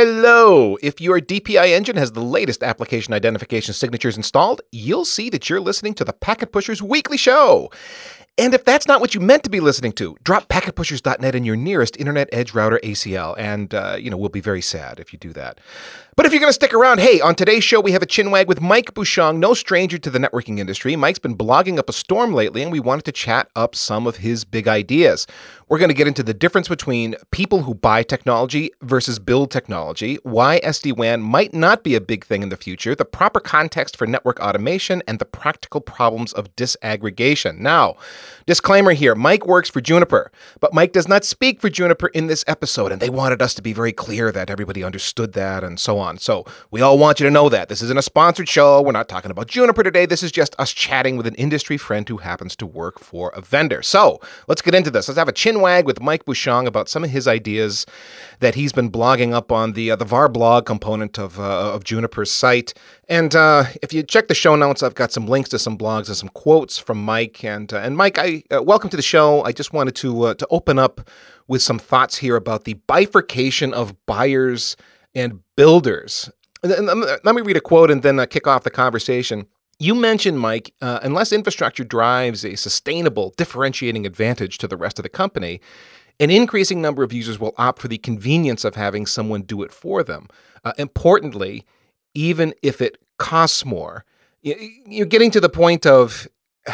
Hello! If your DPI engine has the latest application identification signatures installed, you'll see that you're listening to the Packet Pushers Weekly Show. And if that's not what you meant to be listening to, drop packetpushers.net in your nearest Internet Edge router ACL, and, we'll be very sad if you do that. But if you're going to stick around, hey, on today's show, we have a chinwag with Mike Bushong, no stranger to the networking industry. Mike's been blogging up a storm lately, and we wanted to chat up some of his big ideas. We're going to get into the difference between people who buy technology versus build technology, why SD-WAN might not be a big thing in the future, the proper context for network automation, and the practical problems of disaggregation. Now, disclaimer here, Mike works for Juniper, but Mike does not speak for Juniper in this episode, and they wanted us to be very clear that everybody understood that and so on. So we all want you to know that. This isn't a sponsored show. We're not talking about Juniper today. This is just us chatting with an industry friend who happens to work for a vendor. So let's get into this. Let's have a chinwag with Mike Bushong about some of his ideas that he's been blogging up on the VAR blog component of Juniper's site. And if you check the show notes, I've got some links to some blogs and some quotes from Mike. And Mike, welcome to the show. I just wanted to open up with some thoughts here about the bifurcation of buyers and builders. And let me read a quote and then kick off the conversation. You mentioned, Mike, unless infrastructure drives a sustainable differentiating advantage to the rest of the company, an increasing number of users will opt for the convenience of having someone do it for them. Importantly, even if it costs more, you're getting to the point of,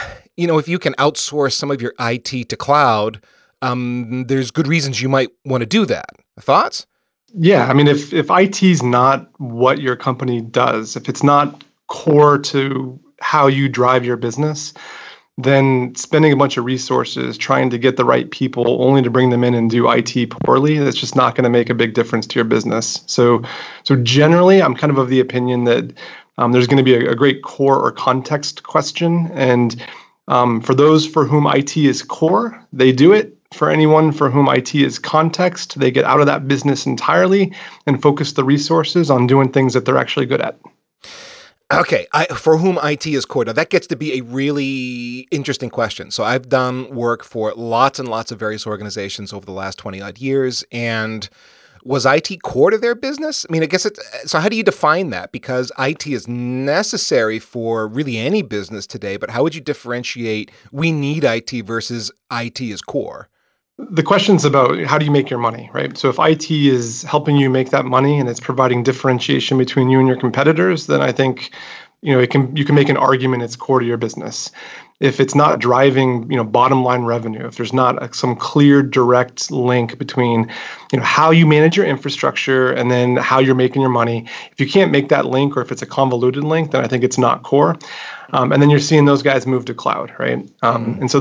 if you can outsource some of your IT to cloud, there's good reasons you might want to do that. Thoughts? Yeah, I mean, if IT is not what your company does, if it's not core to how you drive your business, then spending a bunch of resources trying to get the right people only to bring them in and do IT poorly, that's just not going to make a big difference to your business. So generally, I'm kind of the opinion that there's going to be a great core or context question. And for those for whom IT is core, they do it. For anyone for whom IT is context, they get out of that business entirely and focus the resources on doing things that they're actually good at. Okay, for whom IT is core. Now, that gets to be a really interesting question. So I've done work for lots and lots of various organizations over the last 20-odd years, and was IT core to their business? I mean, I guess so how do you define that? Because IT is necessary for really any business today, but how would you differentiate we need IT versus IT is core? The question's about how do you make your money, right? So if IT is helping you make that money and it's providing differentiation between you and your competitors, then I think you can make an argument it's core to your business. If it's not driving bottom line revenue, if there's not some clear direct link between how you manage your infrastructure and then how you're making your money, if you can't make that link or if it's a convoluted link, then I think it's not core. And then you're seeing those guys move to cloud, right? And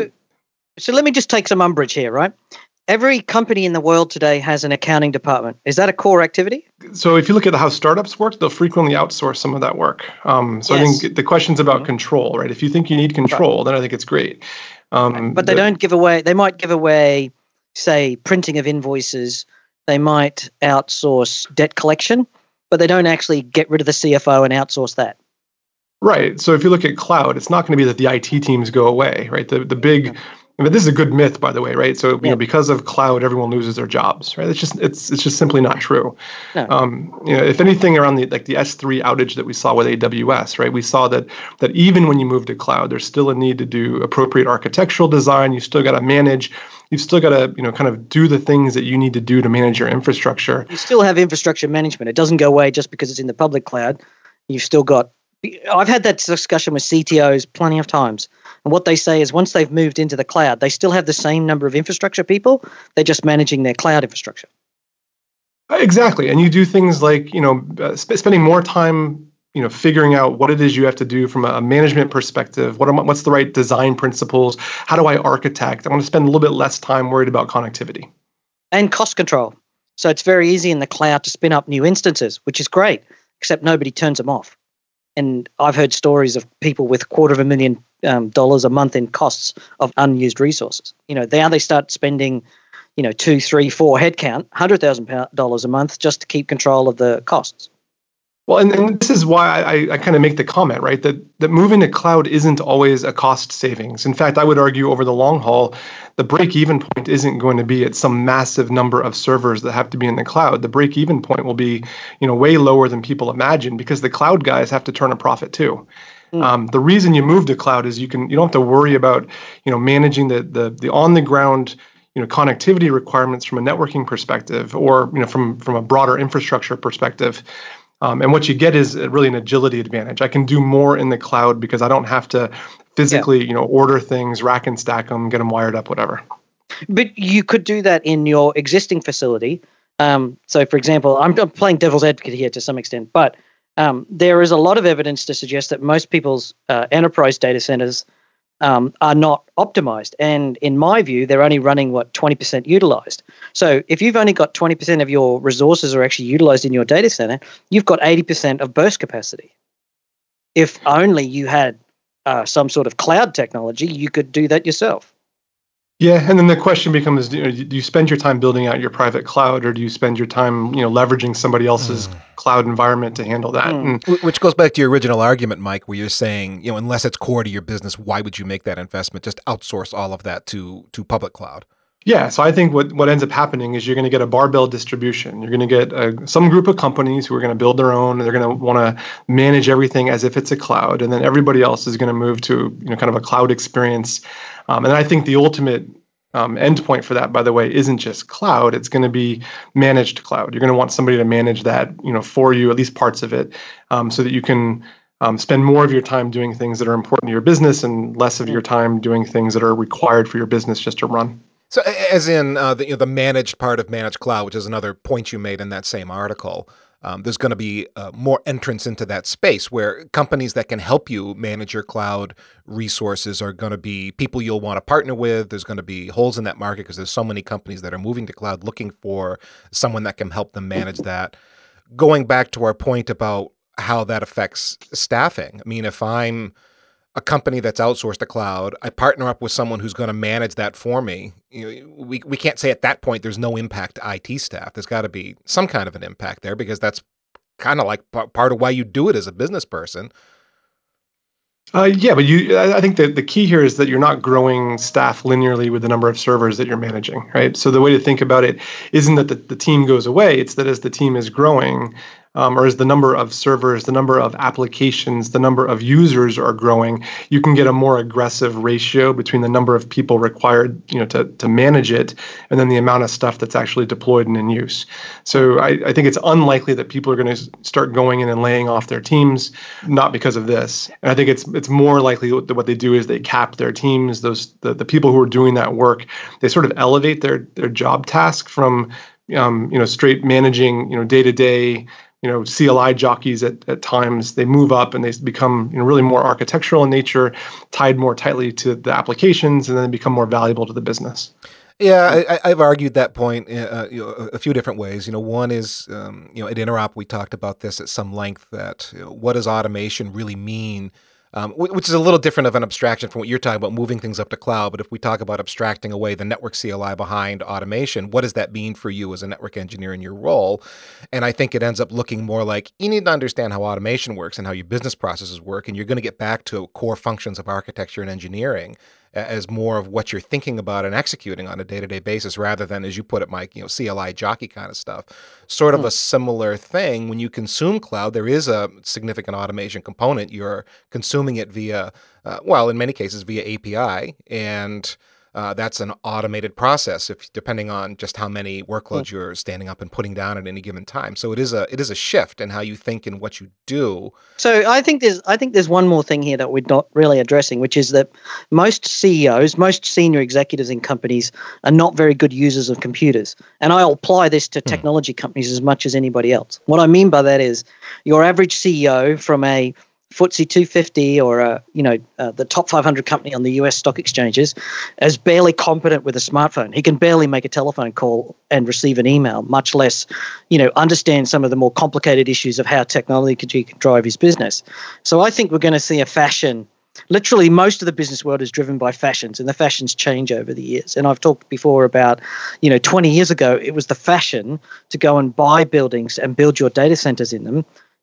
So let me just take some umbrage here, right? Every company in the world today has an accounting department. Is that a core activity? So if you look at how startups work, they'll frequently outsource some of that work. Yes. I think the question's about control, right? If you think you need control, then I think it's great. But they don't give away. They might give away, say, printing of invoices. They might outsource debt collection, but they don't actually get rid of the CFO and outsource that. Right. So if you look at cloud, it's not going to be that the IT teams go away, right? The big, I mean, this is a good myth, by the way, right? So because of cloud, everyone loses their jobs, right? It's just simply not true. No. If anything, around the S3 outage that we saw with AWS, right? We saw that even when you move to cloud, there's still a need to do appropriate architectural design. You still got to manage. You've still got to kind of do the things that you need to do to manage your infrastructure. You still have infrastructure management. It doesn't go away just because it's in the public cloud. You've still got. I've had that discussion with CTOs plenty of times. And what they say is once they've moved into the cloud, they still have the same number of infrastructure people. They're just managing their cloud infrastructure. Exactly. And you do things like, spending more time, figuring out what it is you have to do from a management perspective. What's the right design principles? How do I architect? I want to spend a little bit less time worried about connectivity. And cost control. So it's very easy in the cloud to spin up new instances, which is great, except nobody turns them off. And I've heard stories of people with $250,000 a month in costs of unused resources. Now they start spending, 2, 3, 4 headcount, $100,000 a month just to keep control of the costs. Well, and this is why I kind of make the comment, right? That moving to cloud isn't always a cost savings. In fact, I would argue over the long haul, the break-even point isn't going to be at some massive number of servers that have to be in the cloud. The break-even point will be, way lower than people imagine because the cloud guys have to turn a profit too. The reason you move to cloud is you don't have to worry about, managing the on the ground, connectivity requirements from a networking perspective, or from a broader infrastructure perspective. And what you get is really an agility advantage. I can do more in the cloud because I don't have to physically, order things, rack and stack them, get them wired up, whatever. But you could do that in your existing facility. So, for example, I'm playing devil's advocate here to some extent, but there is a lot of evidence to suggest that most people's enterprise data centers are not optimized. And in my view, they're only running, 20% utilized. So if you've only got 20% of your resources are actually utilized in your data center, you've got 80% of burst capacity. If only you had some sort of cloud technology, you could do that yourself. Yeah, and then the question becomes: do you spend your time building out your private cloud, or do you spend your time, leveraging somebody else's cloud environment to handle that? And Which goes back to your original argument, Mike, where you're saying, unless it's core to your business, why would you make that investment? Just outsource all of that to public cloud. yeah, so I think what ends up happening is you're going to get a barbell distribution. You're going to get some group of companies who are going to build their own, and they're going to want to manage everything as if it's a cloud, and then everybody else is going to move to kind of a cloud experience. And I think the ultimate endpoint for that, by the way, isn't just cloud. It's going to be managed cloud. You're going to want somebody to manage that, for you, at least parts of it, so that you can spend more of your time doing things that are important to your business and less of your time doing things that are required for your business just to run. So, as in the managed part of managed cloud, which is another point you made in that same article, there's going to be more entrance into that space where companies that can help you manage your cloud resources are going to be people you'll want to partner with. There's going to be holes in that market because there's so many companies that are moving to cloud looking for someone that can help them manage that. Going back to our point about how that affects staffing, I mean, if I'm a company that's outsourced to cloud, I partner up with someone who's going to manage that for me. We can't say at that point there's no impact to IT staff. There's got to be some kind of an impact there because that's kind of like part of why you do it as a business person. Yeah, but I think that the key here is that you're not growing staff linearly with the number of servers that you're managing, right? So the way to think about it isn't that the team goes away. It's that as the team is growing, or as the number of servers, the number of applications, the number of users are growing, you can get a more aggressive ratio between the number of people required, to manage it, and then the amount of stuff that's actually deployed and in use. So I think it's unlikely that people are going to start going in and laying off their teams, not because of this. And I think it's more likely that what they do is they cap their teams. The people who are doing that work, they sort of elevate their job task from straight managing day to day CLI jockeys at times. They move up and they become really more architectural in nature, tied more tightly to the applications, and then become more valuable to the business. Yeah, I've argued that point a few different ways. One is, at Interop, we talked about this at some length, that what does automation really mean? Which is a little different of an abstraction from what you're talking about, moving things up to cloud. But if we talk about abstracting away the network CLI behind automation, what does that mean for you as a network engineer in your role? And I think it ends up looking more like you need to understand how automation works and how your business processes work. And you're going to get back to core functions of architecture and engineering as more of what you're thinking about and executing on a day-to-day basis, rather than, as you put it, Mike, CLI jockey kind of stuff. Sort of a similar thing. When you consume cloud, there is a significant automation component. You're consuming it via, in many cases, via API, and that's an automated process, if depending on just how many workloads you're standing up and putting down at any given time. So it is a shift in how you think and what you do. So I think there's one more thing here that we're not really addressing, which is that most CEOs, most senior executives in companies are not very good users of computers. And I'll apply this to technology companies as much as anybody else. What I mean by that is your average CEO from a FTSE 250 or the top 500 company on the US stock exchanges is barely competent with a smartphone. He can barely make a telephone call and receive an email, much less, understand some of the more complicated issues of how technology can drive his business. So I think we're going to see a fashion. Literally, most of the business world is driven by fashions, and the fashions change over the years. And I've talked before about, 20 years ago, it was the fashion to go and buy buildings and build your data centers in them.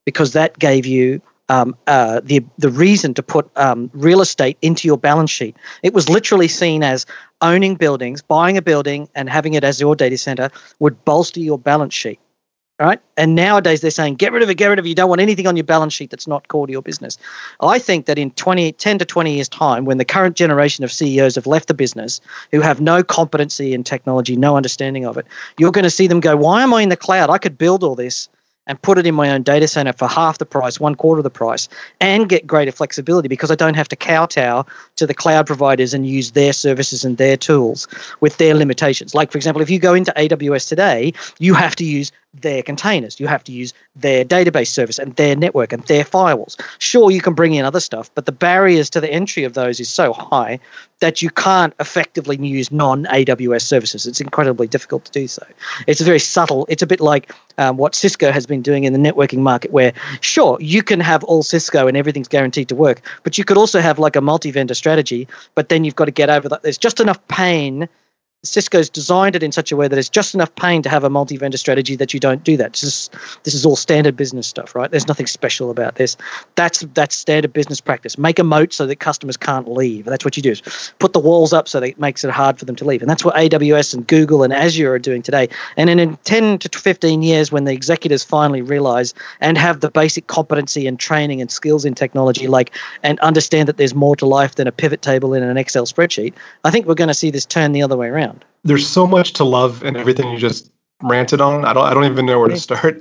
because that gave you the reason to put real estate into your balance sheet. It was literally seen as owning buildings, buying a building and having it as your data center would bolster your balance sheet. Right. And nowadays they're saying, get rid of it, get rid of it. You don't want anything on your balance sheet that's not core to your business. I think that in 10 to 20 years' time, when the current generation of CEOs have left the business, who have no competency in technology, no understanding of it, you're going to see them go, why am I in the cloud? I could build all this and put it in my own data center for half the price, 1/4 of the price, and get greater flexibility because I don't have to kowtow to the cloud providers and use their services and their tools with their limitations. Like, for example, if you go into AWS today, you have to use their containers. You have to use their database service and their network and their firewalls. Sure, you can bring in other stuff, but the barriers to the entry of those is so high that you can't effectively use non-AWS services. It's incredibly difficult to do so. It's very subtle. It's a bit like what Cisco has been doing in the networking market, where sure, you can have all Cisco and everything's guaranteed to work, but you could also have like a multi-vendor strategy, but then you've got to get over that. There's just enough pain. Cisco's designed it in such a way that it's just enough pain to have a multi-vendor strategy that you don't do that. This is all standard business stuff, right? There's nothing special about this. That's standard business practice. Make a moat so that customers can't leave. That's what you do. Put the walls up so that it makes it hard for them to leave. And that's what AWS and Google and Azure are doing today. And in 10 to 15 years, when the executives finally realize and have the basic competency and training and skills in technology, and understand that there's more to life than a pivot table in an Excel spreadsheet, I think we're going to see this turn the other way around. There's so much to love in everything you just ranted on. I don't even know where to start.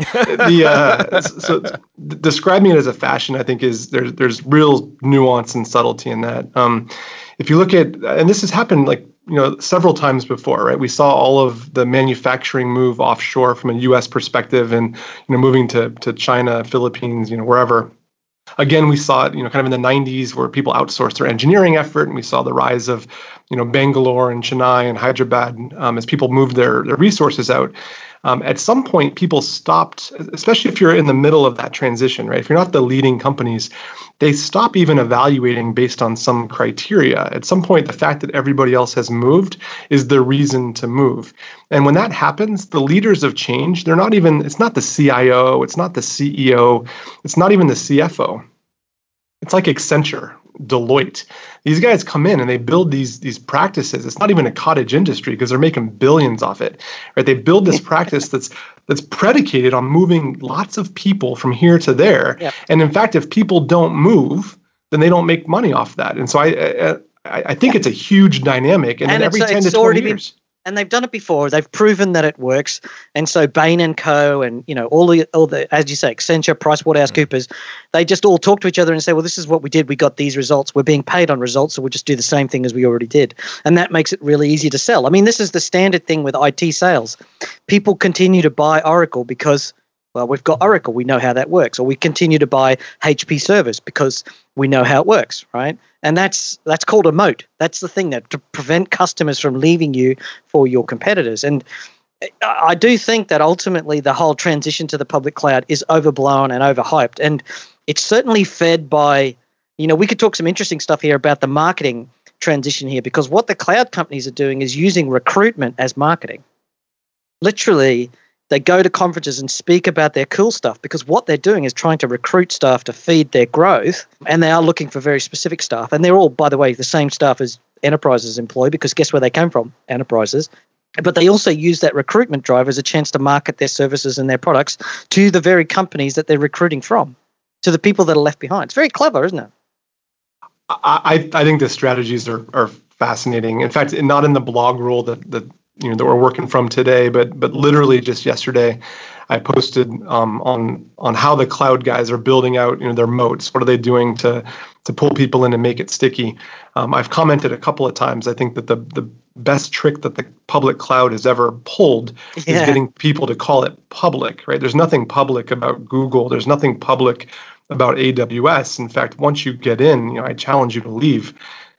Describing it as a fashion, I think there's real nuance and subtlety in that. If you look at, and this has happened several times before, right? We saw all of the manufacturing move offshore from a U.S. perspective, and moving to China, Philippines, wherever. Again, we saw it, kind of in the 90s where people outsourced their engineering effort, and we saw the rise of, Bangalore and Chennai and Hyderabad as people moved their resources out. At some point, people stopped, especially if you're in the middle of that transition, right? If you're not the leading companies, they stop even evaluating based on some criteria. At some point, the fact that everybody else has moved is the reason to move. And when that happens, the leaders of change, it's not the CIO, it's not the CEO, it's not even the CFO. It's like Accenture, Deloitte. These guys come in and they build these practices. It's not even a cottage industry because they're making billions off it, right? They build this practice that's predicated on moving lots of people from here to there. Yep. And in fact, if people don't move, then they don't make money off that. And so I think it's a huge dynamic. And then every 10 to 20 years. And they've done it before. They've proven that it works. And so Bain and Co. and all the as you say, Accenture, PricewaterhouseCoopers, they just all talk to each other and say, well, this is what we did. We got these results. We're being paid on results, so we'll just do the same thing as we already did. And that makes it really easy to sell. I mean, this is the standard thing with IT sales. People continue to buy Oracle because, well, we've got Oracle. We know how that works. Or we continue to buy HP servers because we know how it works, right? And that's called a moat. That's the thing to prevent customers from leaving you for your competitors. And I do think that ultimately the whole transition to the public cloud is overblown and overhyped. And it's certainly fed by, we could talk some interesting stuff here about the marketing transition here, because what the cloud companies are doing is using recruitment as marketing. Literally, they go to conferences and speak about their cool stuff because what they're doing is trying to recruit staff to feed their growth, and they are looking for very specific staff. And they're all, by the way, the same staff as enterprises employ, because guess where they came from? Enterprises. But they also use that recruitment drive as a chance to market their services and their products to the very companies that they're recruiting from, to the people that are left behind. It's very clever, isn't it? I think the strategies are fascinating. In fact, not in the blog rule that we're working from today, but literally just yesterday, I posted on how the cloud guys are building out their moats. What are they doing to pull people in and make it sticky? I've commented a couple of times. I think that the best trick that the public cloud has ever pulled is getting people to call it public. Right? There's nothing public about Google. There's nothing public about AWS. In fact, once you get in, I challenge you to leave.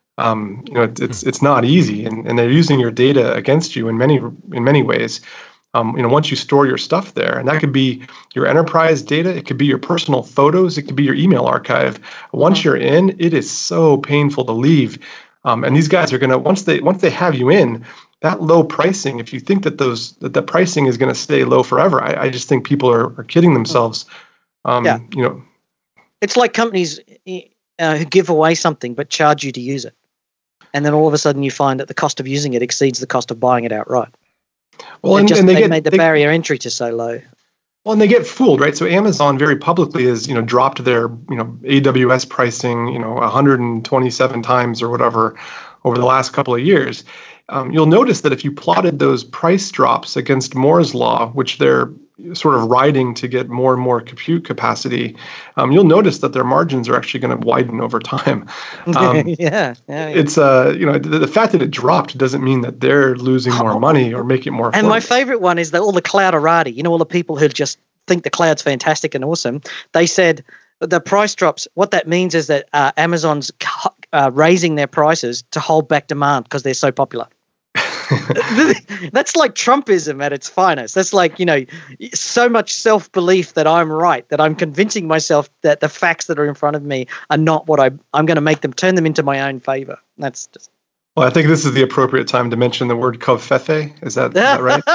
It's not easy, and they're using your data against you in many ways. Once you store your stuff there, and that could be your enterprise data, it could be your personal photos, it could be your email archive. Once you're in, it is so painful to leave. And these guys are gonna once they have you in, that low pricing. If you think that the pricing is going to stay low forever, I just think people are kidding themselves Yeah. You know, It's like companies who give away something but charge you to use it. And then all of a sudden you find that the cost of using it exceeds the cost of buying it outright. well, They made the barrier entry to so low. well, and they get fooled, right? So Amazon very publicly has, dropped their, AWS pricing, 127 times or whatever over the last couple of years. You'll notice that if you plotted those price drops against Moore's law, which they're sort of riding to get more and more compute capacity, you'll notice that their margins are actually going to widen over time. Yeah. It's the fact that it dropped doesn't mean that they're losing more money or making it more affordable. And my favorite one is that all the clouderati, all the people who just think the cloud's fantastic and awesome, they said the price drops. What that means is that Amazon's raising their prices to hold back demand because they're so popular. That's like Trumpism at its finest. That's like, so much self-belief that I'm right, that I'm convincing myself that the facts that are in front of me are not what I'm going to turn them into my own favor. That's just. Well, I think this is the appropriate time to mention the word covfefe. Is that right?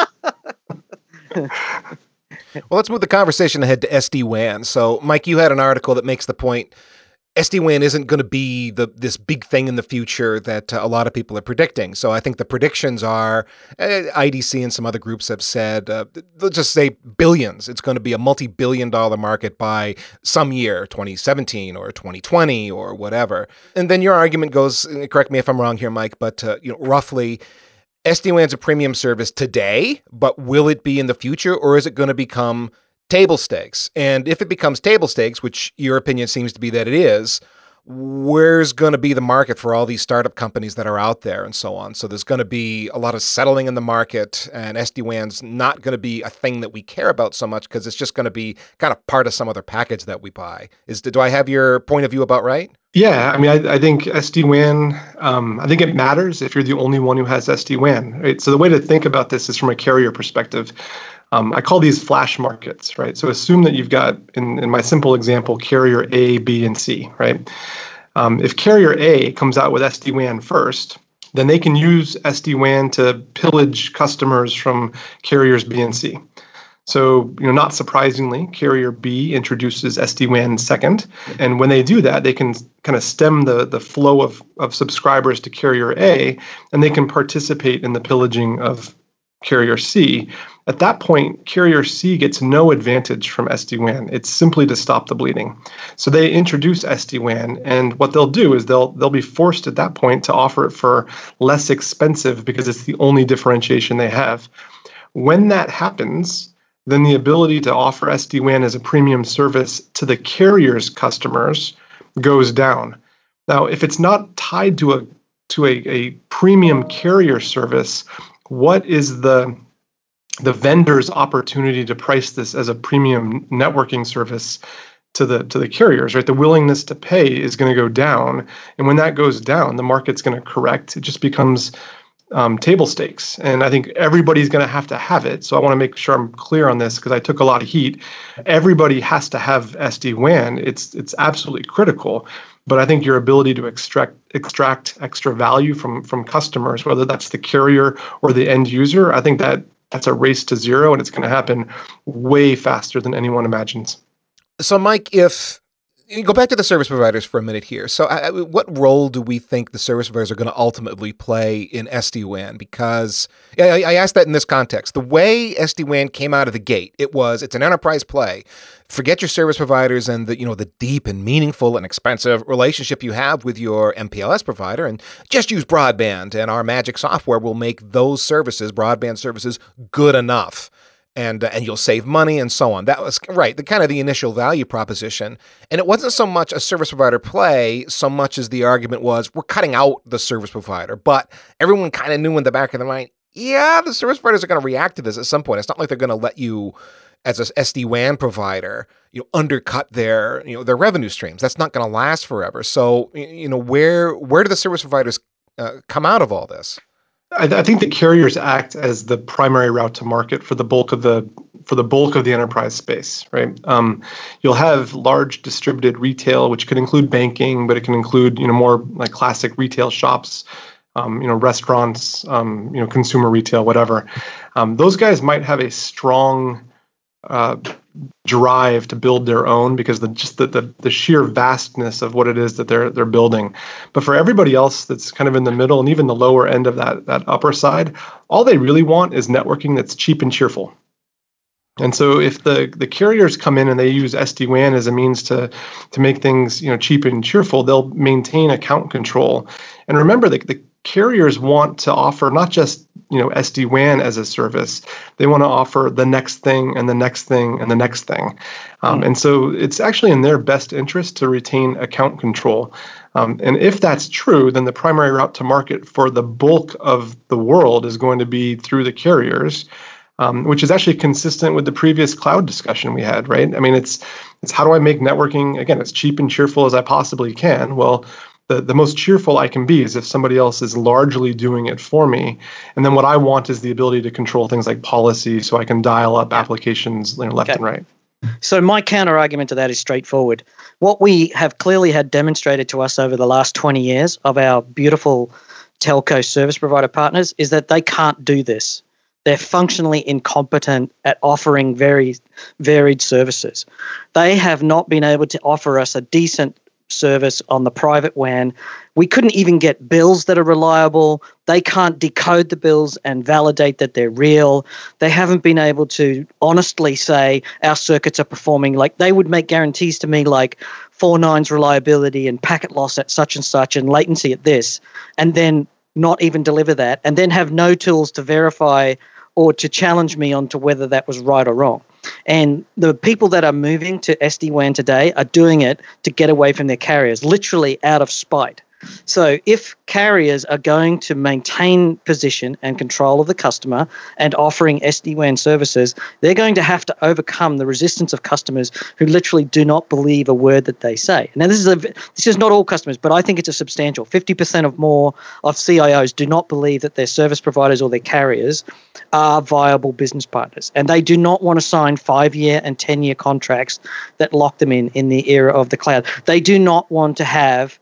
Well, let's move the conversation ahead to SD-WAN. So, Mike, you had an article that makes the point SD-WAN isn't going to be this big thing in the future that a lot of people are predicting. So I think the predictions are, IDC and some other groups have said, let's just say billions. It's going to be a multi-billion-dollar market by some year, 2017 or 2020 or whatever. And then your argument goes, correct me if I'm wrong here, Mike, but roughly SD-WAN's a premium service today, but will it be in the future, or is it going to become table stakes? And if it becomes table stakes, which your opinion seems to be that it is, where's going to be the market for all these startup companies that are out there and so on? So there's going to be a lot of settling in the market, and SD-WAN's not going to be a thing that we care about so much because it's just going to be kind of part of some other package that we buy. Do I have your point of view about right? Yeah, I mean, I think SD-WAN, I think it matters if you're the only one who has SD-WAN, right? So the way to think about this is from a carrier perspective. I call these flash markets, right? So assume that you've got, in my simple example, carrier A, B, and C, right? If carrier A comes out with SD-WAN first, then they can use SD-WAN to pillage customers from carriers B and C. So, not surprisingly, carrier B introduces SD-WAN second. And when they do that, they can kind of stem the flow of subscribers to carrier A, and they can participate in the pillaging of carrier C. At that point, carrier C gets no advantage from SD-WAN. It's simply to stop the bleeding. So they introduce SD-WAN, and what they'll do is they'll be forced at that point to offer it for less expensive because it's the only differentiation they have. When that happens, then the ability to offer SD-WAN as a premium service to the carrier's customers goes down. Now, if it's not tied to a premium carrier service, what is the vendor's opportunity to price this as a premium networking service to the carriers, right? The willingness to pay is going to go down, and when that goes down, the market's going to correct. It just becomes table stakes, and I think everybody's going to have it. So I want to make sure I'm clear on this because I took a lot of heat. Everybody has to have SD-WAN. It's absolutely critical. But I think your ability to extract extra value from customers, whether that's the carrier or the end user, I think that's a race to zero, and it's going to happen way faster than anyone imagines. So, Mike, if you go back to the service providers for a minute here. So what role do we think the service providers are going to ultimately play in SD-WAN? Because I asked that in this context. The way SD-WAN came out of the gate, it's an enterprise play. Forget your service providers and the deep and meaningful and expensive relationship you have with your MPLS provider, and just use broadband, and our magic software will make those services, broadband services, good enough. And you'll save money and so on. That was right, the initial value proposition. And it wasn't so much a service provider play, so much as the argument was we're cutting out the service provider. But everyone kind of knew in the back of their mind, yeah, the service providers are going to react to this at some point. It's not like they're going to let you, as an SD-WAN provider, undercut their revenue streams. That's not going to last forever. So where do the service providers come out of all this? I think the carriers act as the primary route to market for the bulk of the enterprise space, right? You'll have large distributed retail, which could include banking, but it can include more like classic retail shops, restaurants, consumer retail, whatever. Those guys might have a strong drive to build their own because the sheer vastness of what it is that they're building. But for everybody else that's kind of in the middle and even the lower end of that upper side, all they really want is networking that's cheap and cheerful. And so if the carriers come in and they use SD-WAN as a means to make things cheap and cheerful, they'll maintain account control. And remember, the carriers want to offer not just SD-WAN as a service. They want to offer the next thing and the next thing and the next thing. And so it's actually in their best interest to retain account control. And if that's true, then the primary route to market for the bulk of the world is going to be through the carriers. Which is actually consistent with the previous cloud discussion we had, right? I mean, it's how do I make networking, again, as cheap and cheerful as I possibly can? Well, the most cheerful I can be is if somebody else is largely doing it for me. And then what I want is the ability to control things like policy so I can dial up applications left and right. So my counter argument to that is straightforward. What we have clearly had demonstrated to us over the last 20 years of our beautiful telco service provider partners is that they can't do this. They're functionally incompetent at offering very varied services. They have not been able to offer us a decent service on the private WAN. We couldn't even get bills that are reliable. They can't decode the bills and validate that they're real. They haven't been able to honestly say our circuits are performing. Like, they would make guarantees to me like 4 nines reliability and packet loss at such and latency at this, and then not even deliver that, and then have no tools to verify or to challenge me onto whether that was right or wrong. And the people that are moving to SD-WAN today are doing it to get away from their carriers, literally out of spite. So if carriers are going to maintain position and control of the customer and offering SD-WAN services, they're going to have to overcome the resistance of customers who literally do not believe a word that they say. Now, this is not all customers, but I think it's a substantial 50% of more of CIOs do not believe that their service providers or their carriers are viable business partners, and they do not want to sign 5-year and 10-year contracts that lock them in the era of the cloud. They do not want to have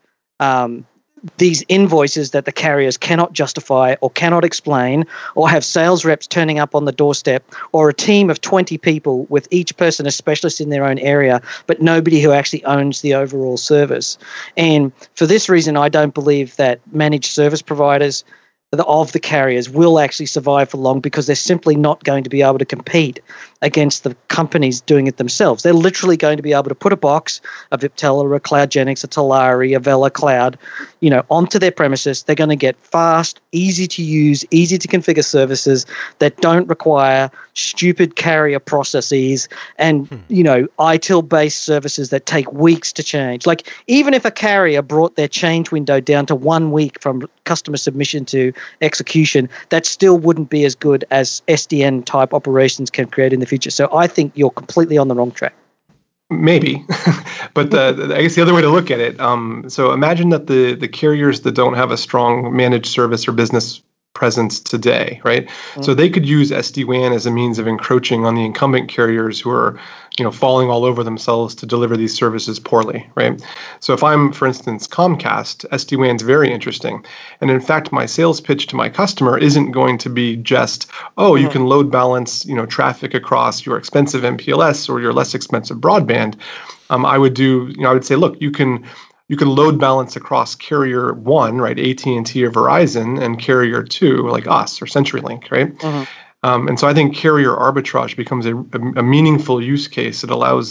these invoices that the carriers cannot justify or cannot explain, or have sales reps turning up on the doorstep, or a team of 20 people with each person a specialist in their own area, but nobody who actually owns the overall service. And for this reason, I don't believe that managed service providers of the carriers will actually survive for long, because they're simply not going to be able to compete against the companies doing it themselves. They're literally going to be able to put a box, a Viptela, a CloudGenix, a Talari, a Vela Cloud, onto their premises. They're going to get fast, easy to use, easy to configure services that don't require stupid carrier processes and, ITIL-based services that take weeks to change. Like, even if a carrier brought their change window down to 1 week from customer submission to execution, that still wouldn't be as good as SDN type operations can create in the future. So I think you're completely on the wrong track. Maybe, but I guess the other way to look at it. So imagine that the carriers that don't have a strong managed service or business presence today, right? So they could use SD-WAN as a means of encroaching on the incumbent carriers who are, falling all over themselves to deliver these services poorly, right? So if I'm, for instance, Comcast, SD-WAN is very interesting. And in fact, my sales pitch to my customer isn't going to be just, you can load balance, traffic across your expensive MPLS or your less expensive broadband. I would say, look, you can load balance across carrier 1, right, AT&T or Verizon, and carrier 2, like us or CenturyLink, right? And so I think carrier arbitrage becomes a meaningful use case. It allows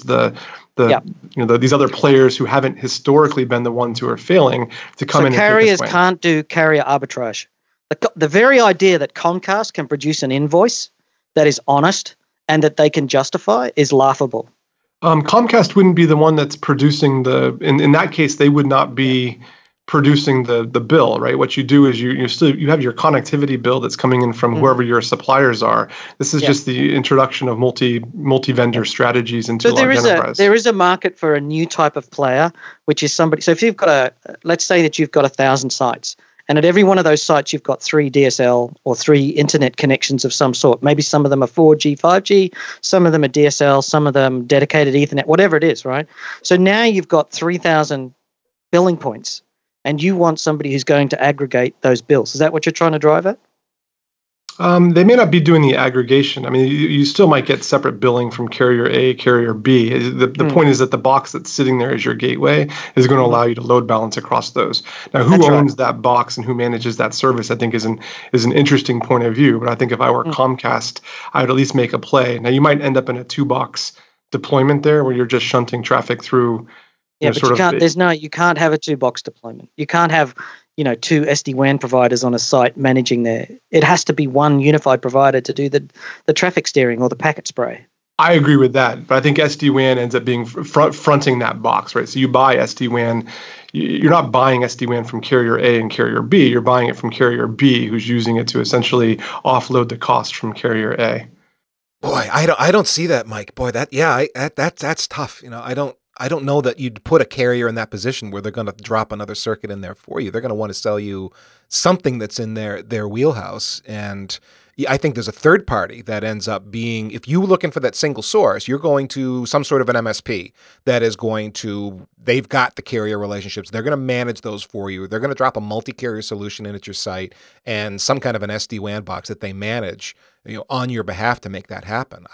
these other players who haven't historically been the ones who are failing to come in and take this way. Carriers can't do carrier arbitrage. The very idea that Comcast can produce an invoice that is honest and that they can justify is laughable. Comcast wouldn't be the one that's producing in that case, they would not be producing the bill, right? What you do is you have your connectivity bill that's coming in from whoever your suppliers are. This is just the introduction of multi-vendor strategies into large enterprise. There is a market for a new type of player, which is somebody. So if you've got let's say that you've got 1,000 sites, and at every one of those sites, you've got 3 DSL or 3 internet connections of some sort. Maybe some of them are 4G, 5G, some of them are DSL, some of them dedicated Ethernet, whatever it is, right? So now you've got 3,000 billing points, and you want somebody who's going to aggregate those bills. Is that what you're trying to drive at? They may not be doing the aggregation. I mean, you still might get separate billing from carrier A, carrier B. The point is that the box that's sitting there as your gateway is going to allow you to load balance across those. Now, who That's right. owns that box and who manages that service, I think is an interesting point of view. But I think if I were Comcast, I would at least make a play. Now, you might end up in a 2-box deployment there where you're just shunting traffic through, Yeah, but sort you of. can't. You can't have a 2-box deployment. You can't have, 2 SD-WAN providers on a site managing there. It has to be one unified provider to do the traffic steering or the packet spray. I agree with that, but I think SD-WAN ends up being fronting that box, right? So you buy SD-WAN, you're not buying SD-WAN from carrier A and carrier B. You're buying it from carrier B, who's using it to essentially offload the cost from carrier A. Boy, I don't see that, Mike. Boy, that's tough. I don't know that you'd put a carrier in that position where they're going to drop another circuit in there for you. They're going to want to sell you something that's in their wheelhouse. And yeah, I think there's a third party that ends up being, if you're looking for that single source, you're going to some sort of an MSP that is going to, they've got the carrier relationships. They're going to manage those for you. They're going to drop a multi-carrier solution in at your site and some kind of an SD-WAN box that they manage, on your behalf to make that happen.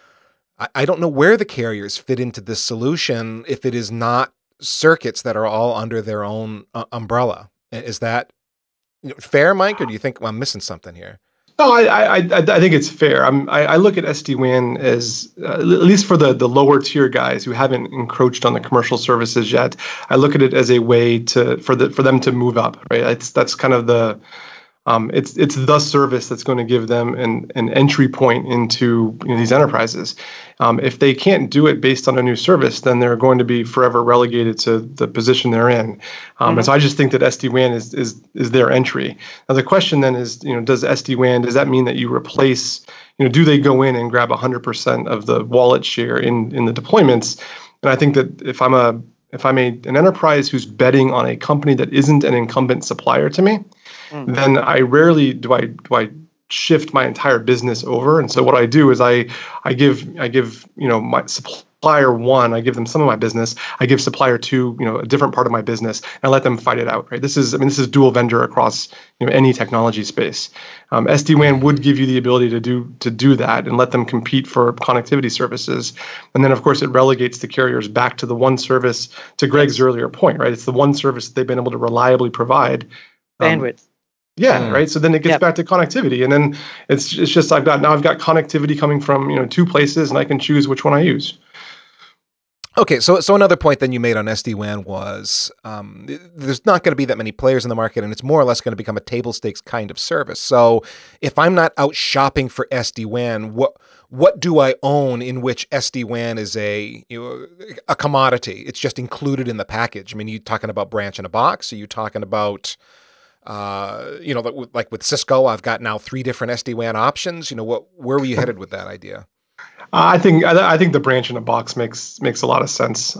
I don't know where the carriers fit into this solution if it is not circuits that are all under their own umbrella. Is that fair, Mike, or do you think I'm missing something here? No, I think it's fair. I look at SD-WAN as, at least for the lower tier guys who haven't encroached on the commercial services yet. I look at it as a way for them to move up, right? That's kind of it's the service that's going to give them an entry point into these enterprises. If they can't do it based on a new service, then they're going to be forever relegated to the position they're in. And so I just think that SD-WAN is their entry. Now the question then is, does SD-WAN, does that mean that you replace, do they go in and grab 100% of the wallet share in the deployments? And I think that if I'm an enterprise who's betting on a company that isn't an incumbent supplier to me, then I rarely do I shift my entire business over. And so what I do is I give my supplier one, I give them some of my business. I give supplier two, a different part of my business, and I let them fight it out. Right. This is dual vendor across any technology space. SD-WAN would give you the ability to do that and let them compete for connectivity services. And then of course it relegates the carriers back to the one service. To Greg's earlier point, right? It's the one service they've been able to reliably provide. Bandwidth. Yeah, right. So then it gets back to connectivity, and then it's just I've got connectivity coming from 2 places, and I can choose which one I use. Okay, so another point then you made on SD-WAN was there's not going to be that many players in the market, and it's more or less going to become a table stakes kind of service. So if I'm not out shopping for SD-WAN, what do I own in which SD-WAN is a commodity? It's just included in the package. I mean, you talking about branch in a box? Are you talking about like with Cisco, I've got now 3 different SD-WAN options. Where were you headed with that idea? I think the branch in a box makes a lot of sense.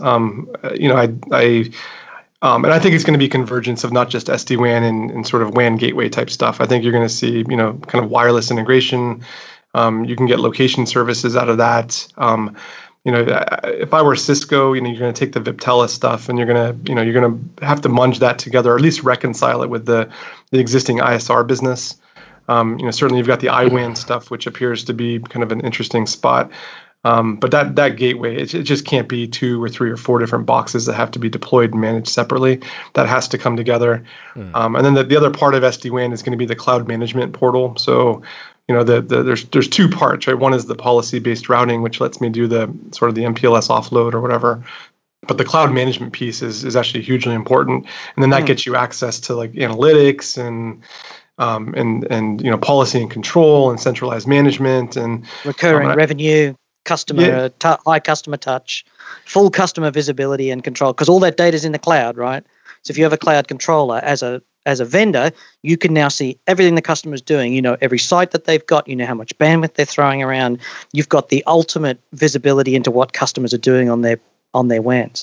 And I think it's going to be convergence of not just SD-WAN and sort of WAN gateway type stuff. I think you're going to see kind of wireless integration. You can get location services out of that. If I were Cisco, you're going to take the Viptela stuff and you're going to have to munge that together, or at least reconcile it with the existing ISR business. Certainly you've got the IWAN stuff, which appears to be kind of an interesting spot. But that gateway, it just can't be 2 or 3 or 4 different boxes that have to be deployed and managed separately. That has to come together. And then the other part of SD-WAN is going to be the cloud management portal. So there's 2 parts, right? One is the policy-based routing, which lets me do the sort of the MPLS offload or whatever. But the cloud management piece is actually hugely important. And then that gets you access to like analytics and policy and control and centralized management and recurring revenue, high customer touch, full customer visibility and control, because all that data is in the cloud, right? So if you have a cloud controller as a vendor, you can now see everything the customer is doing. You know every site that they've got. You know how much bandwidth they're throwing around. You've got the ultimate visibility into what customers are doing on their WANs.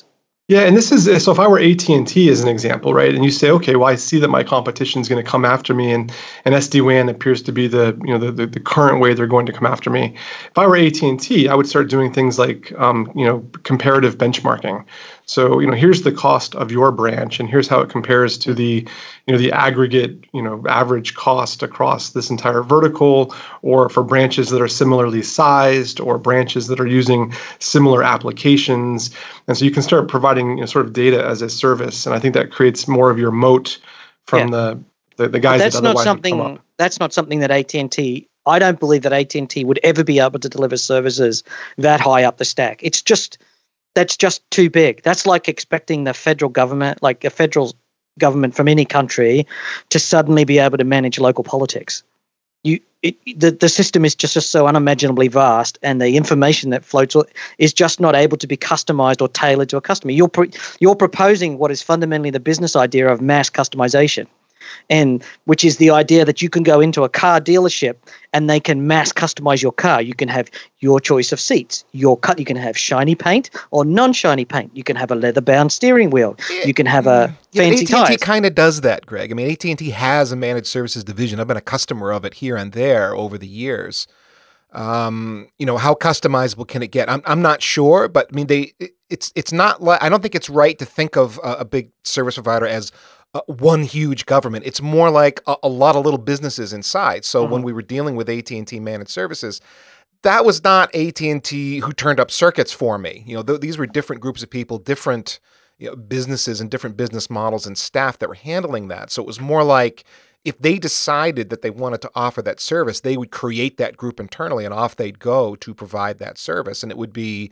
Yeah, and this is so if I were AT&T as an example, right? And you say, okay, well, I see that my competition is going to come after me, and SD-WAN appears to be the current way they're going to come after me. If I were AT&T, I would start doing things like comparative benchmarking. So here's the cost of your branch, and here's how it compares to the aggregate average cost across this entire vertical, or for branches that are similarly sized, or branches that are using similar applications. And so you can start providing sort of data as a service, and I think that creates more of your moat Yeah. from the But guys that that's not otherwise would come up. something. That's not something that AT&T. I don't believe that AT&T would ever be able to deliver services that high up the stack. That's just too big. That's like expecting the federal government, like a federal government from any country, to suddenly be able to manage local politics. The system is just so unimaginably vast, and the information that floats is just not able to be customized or tailored to a customer. You're proposing what is fundamentally the business idea of mass customization, and which is the idea that you can go into a car dealership and they can mass customize your car. You can have your choice of seats, you can have shiny paint or non-shiny paint. You can have a leather-bound steering wheel. You can have a fancy AT&T tires. kind of does that, Greg. I mean, AT&T has a managed services division. I've been a customer of it here and there over the years. How customizable can it get? I'm not sure, but I mean, it's not like, I don't think it's right to think of a big service provider as one huge government. It's more like a lot of little businesses inside. So when we were dealing with AT&T managed services, that was not AT&T who turned up circuits for me. These were different groups of people, different businesses and different business models and staff that were handling that. So it was more like if they decided that they wanted to offer that service, they would create that group internally and off they'd go to provide that service. And it would be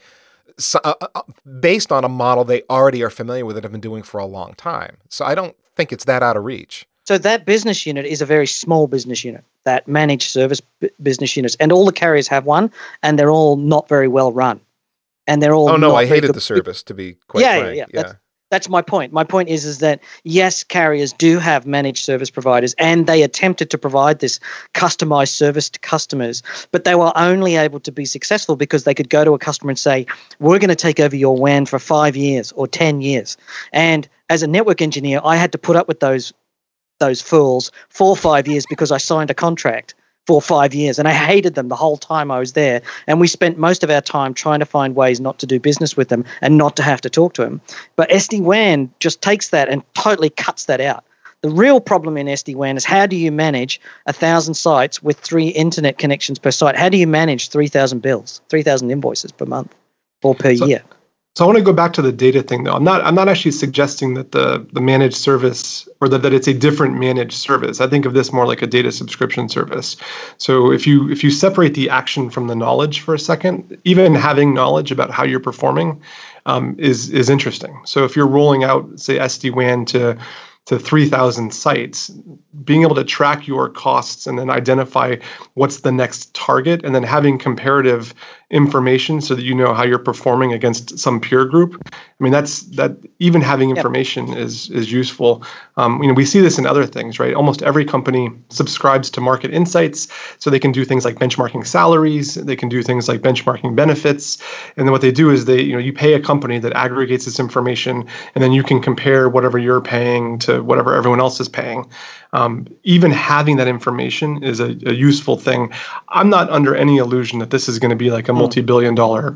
based on a model they already are familiar with and have been doing for a long time. So I don't think it's that out of reach. So that business unit is a very small business unit, that managed service business units, and all the carriers have one, and they're all not very well run, and they're all Oh no, I not very hated good. the service, to be quite Yeah, yeah, frank. yeah. Yeah. That's my point. My point is that yes, carriers do have managed service providers, and they attempted to provide this customized service to customers, but they were only able to be successful because they could go to a customer and say, "We're going to take over your WAN for 5 years or 10 years." And as a network engineer, I had to put up with those fools for 5 years because I signed a contract for 5 years, and I hated them the whole time I was there. And we spent most of our time trying to find ways not to do business with them and not to have to talk to them. But SD-WAN just takes that and totally cuts that out. The real problem in SD-WAN is, how do you manage 1,000 sites with 3 internet connections per site? How do you manage 3,000 bills, 3,000 invoices per month or per year? So I want to go back to the data thing, though. I'm not actually suggesting that the managed service, or that it's a different managed service. I think of this more like a data subscription service. So if you separate the action from the knowledge for a second, even having knowledge about how you're performing is interesting. So if you're rolling out, say, SD-WAN to 3,000 sites, being able to track your costs and then identify what's the next target, and then having comparative information so that you know how you're performing against some peer group. I mean, that even having information is useful. We see this in other things, right? Almost every company subscribes to market insights, so they can do things like benchmarking salaries, they can do things like benchmarking benefits, and then what they do is you pay a company that aggregates this information, and then you can compare whatever you're paying to whatever everyone else is paying. Even having that information is a useful thing. I'm not under any illusion that this is going to be like a multi-billion-dollar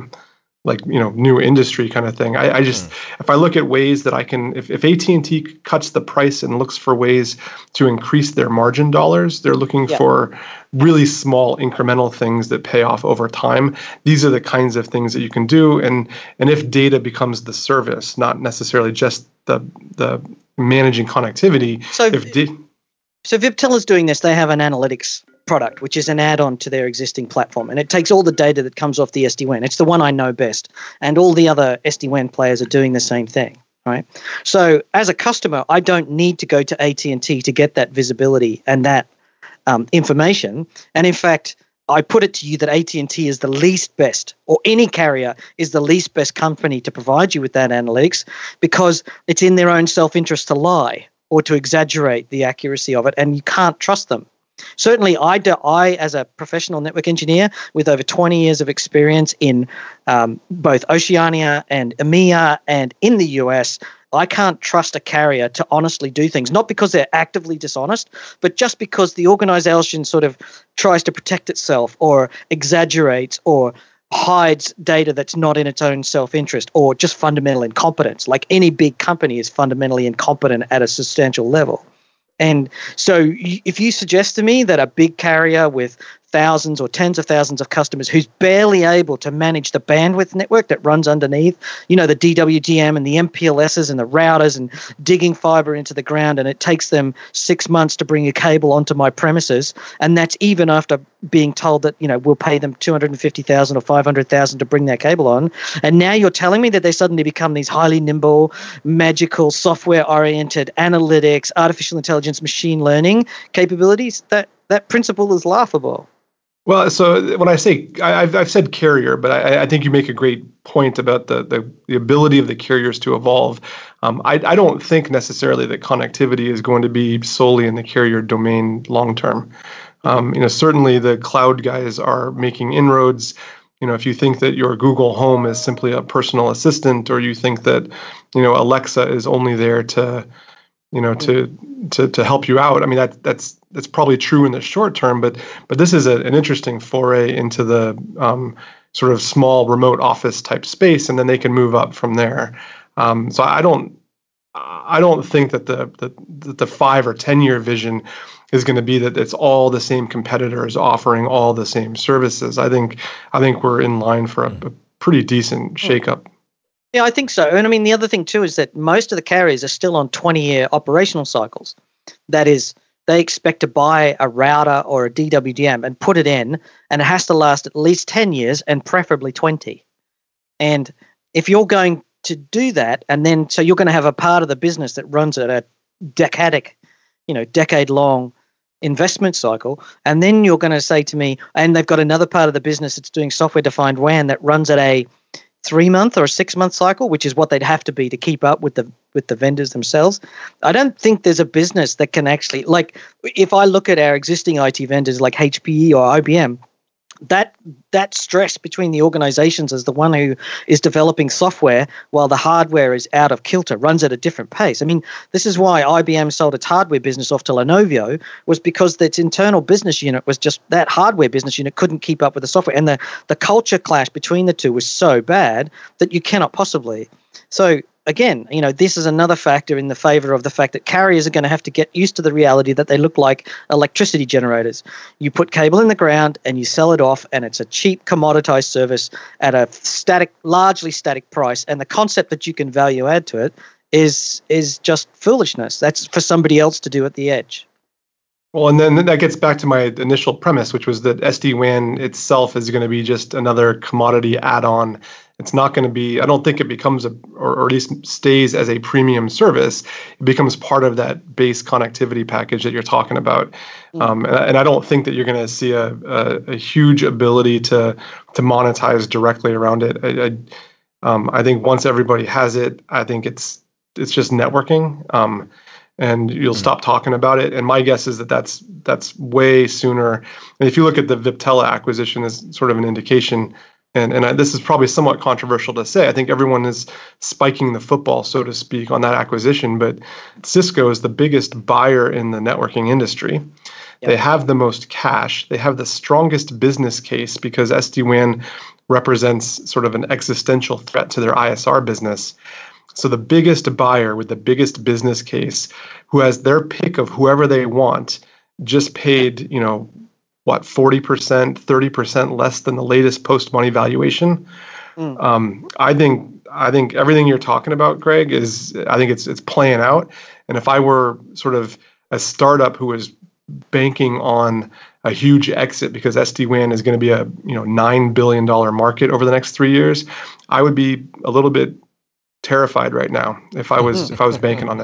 new industry kind of thing. I just, if I look at ways that I can, if AT&T cuts the price and looks for ways to increase their margin dollars, they're looking for really small incremental things that pay off over time. These are the kinds of things that you can do. And if data becomes the service, not necessarily just the managing connectivity. So Viptel is doing this. They have an analytics product, which is an add-on to their existing platform, and it takes all the data that comes off the SD-WAN. It's the one I know best, and all the other SD-WAN players are doing the same thing, right? So as a customer, I don't need to go to AT&T to get that visibility and that information. And in fact, I put it to you that AT&T is the least best, or any carrier is the least best company to provide you with that analytics, because it's in their own self-interest to lie or to exaggerate the accuracy of it, and you can't trust them. Certainly, I, as a professional network engineer with over 20 years of experience in both Oceania and EMEA and in the US, I can't trust a carrier to honestly do things, not because they're actively dishonest, but just because the organization sort of tries to protect itself or exaggerates or hides data that's not in its own self-interest, or just fundamental incompetence. Like any big company is fundamentally incompetent at a substantial level. And so if you suggest to me that a big carrier with thousands or tens of thousands of customers who's barely able to manage the bandwidth network that runs underneath, the DWDM and the MPLSs and the routers and digging fiber into the ground, and it takes them 6 months to bring a cable onto my premises, and that's even after being told that, we'll pay them $250,000 or $500,000 to bring that cable on. And now you're telling me that they suddenly become these highly nimble, magical, software-oriented analytics, artificial intelligence, machine learning capabilities. That principle is laughable. Well, so when I say I've said carrier, but I think you make a great point about the ability of the carriers to evolve. I don't think necessarily that connectivity is going to be solely in the carrier domain long term. Certainly the cloud guys are making inroads. If you think that your Google Home is simply a personal assistant, or you think that Alexa is only there to help you out. I mean, that's probably true in the short term, but this is an interesting foray into the sort of small remote office type space, and then they can move up from there. So I don't think that the 5 or 10 year vision is going to be that it's all the same competitors offering all the same services. I think we're in line for a pretty decent shakeup. Yeah, I think so. And I mean, the other thing too is that most of the carriers are still on 20-year operational cycles. That is, they expect to buy a router or a DWDM and put it in, and it has to last at least 10 years and preferably 20. And if you're going to do that, and then so you're going to have a part of the business that runs at a decade-long investment cycle, and then you're going to say to me, and they've got another part of the business that's doing software-defined WAN that runs at a 3-month or a 6-month cycle, which is what they'd have to be to keep up with the vendors themselves. I don't think there's a business that can actually, like, if I look at our existing IT vendors like HPE or IBM, that stress between the organizations as the one who is developing software while the hardware is out of kilter runs at a different pace. I mean, this is why IBM sold its hardware business off to Lenovo, was because its internal business unit was just, that hardware business unit couldn't keep up with the software. And the culture clash between the two was so bad that you cannot possibly. So again, this is another factor in the favor of the fact that carriers are going to have to get used to the reality that they look like electricity generators. You put cable in the ground and you sell it off, and it's a cheap commoditized service at a largely static price. And the concept that you can value add to it is just foolishness. That's for somebody else to do at the edge. Well, and then that gets back to my initial premise, which was that SD-WAN itself is going to be just another commodity add-on. It's not going to be, I don't think it becomes or at least stays as a premium service. It becomes part of that base connectivity package that you're talking about. And I don't think that you're going to see a huge ability to monetize directly around it. I think once everybody has it, I think it's just networking. And you'll stop talking about it. And my guess is that that's way sooner. And if you look at the Viptela acquisition as sort of an indication, and this is probably somewhat controversial to say, I think everyone is spiking the football, so to speak, on that acquisition. But Cisco is the biggest buyer in the networking industry. Yep. They have the most cash. They have the strongest business case because SD-WAN represents sort of an existential threat to their ISR business. So the biggest buyer with the biggest business case, who has their pick of whoever they want, just paid, 40%, 30% less than the latest post-money valuation. I think everything you're talking about, Greg, I think it's playing out. And if I were sort of a startup who was banking on a huge exit because SD-WAN is going to be a $9 billion market over the next 3 years, I would be a little bit terrified right now if I was banking on that.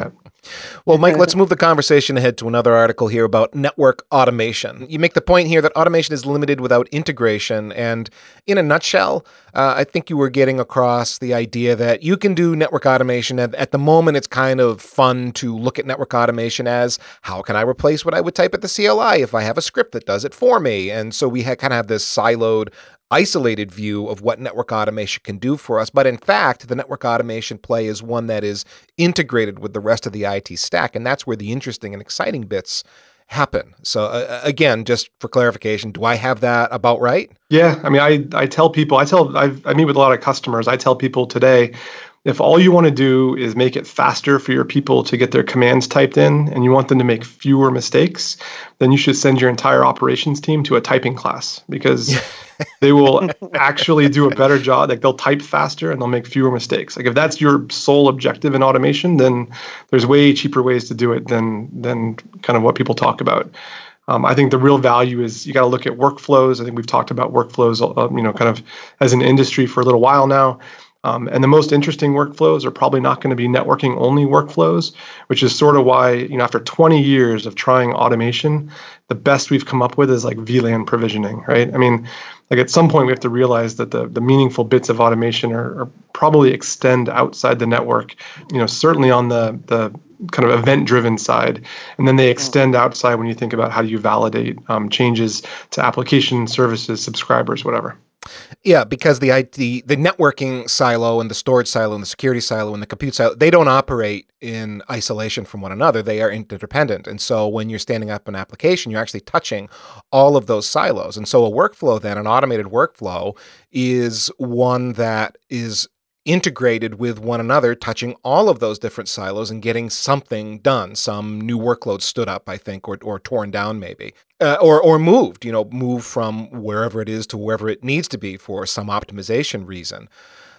Well, Mike, let's move the conversation ahead to another article here about network automation. You make the point here that automation is limited without integration. And in a nutshell, I think you were getting across the idea that you can do network automation. At the moment, it's kind of fun to look at network automation as how can I replace what I would type at the CLI if I have a script that does it for me? And so we kind of have this siloed, isolated view of what network automation can do for us. But in fact, the network automation play is one that is integrated with the rest of the IT stack. And that's where the interesting and exciting bits happen. So again, just for clarification, do I have that about right? Yeah, I mean, I tell people, I meet with a lot of customers. I tell people today, if all you want to do is make it faster for your people to get their commands typed in and you want them to make fewer mistakes, then you should send your entire operations team to a typing class because they will actually do a better job. Like they'll type faster and they'll make fewer mistakes. Like if that's your sole objective in automation, then there's way cheaper ways to do it than kind of what people talk about. I think the real value is you got to look at workflows. I think we've talked about workflows, kind of as an industry for a little while now. And the most interesting workflows are probably not going to be networking only workflows, which is sort of why, after 20 years of trying automation, the best we've come up with is like VLAN provisioning, right? I mean, like at some point we have to realize that the meaningful bits of automation are probably extend outside the network, certainly on the kind of event-driven side, and then they extend outside when you think about how do you validate changes to application, services, subscribers, whatever. Yeah, because the networking silo and the storage silo and the security silo and the compute silo, they don't operate in isolation from one another. They are interdependent. And so when you're standing up an application, you're actually touching all of those silos. And so a workflow then, an automated workflow, is one that is integrated with one another, touching all of those different silos and getting something done. Some new workload stood up, I think, or torn down maybe. Or moved, move from wherever it is to wherever it needs to be for some optimization reason.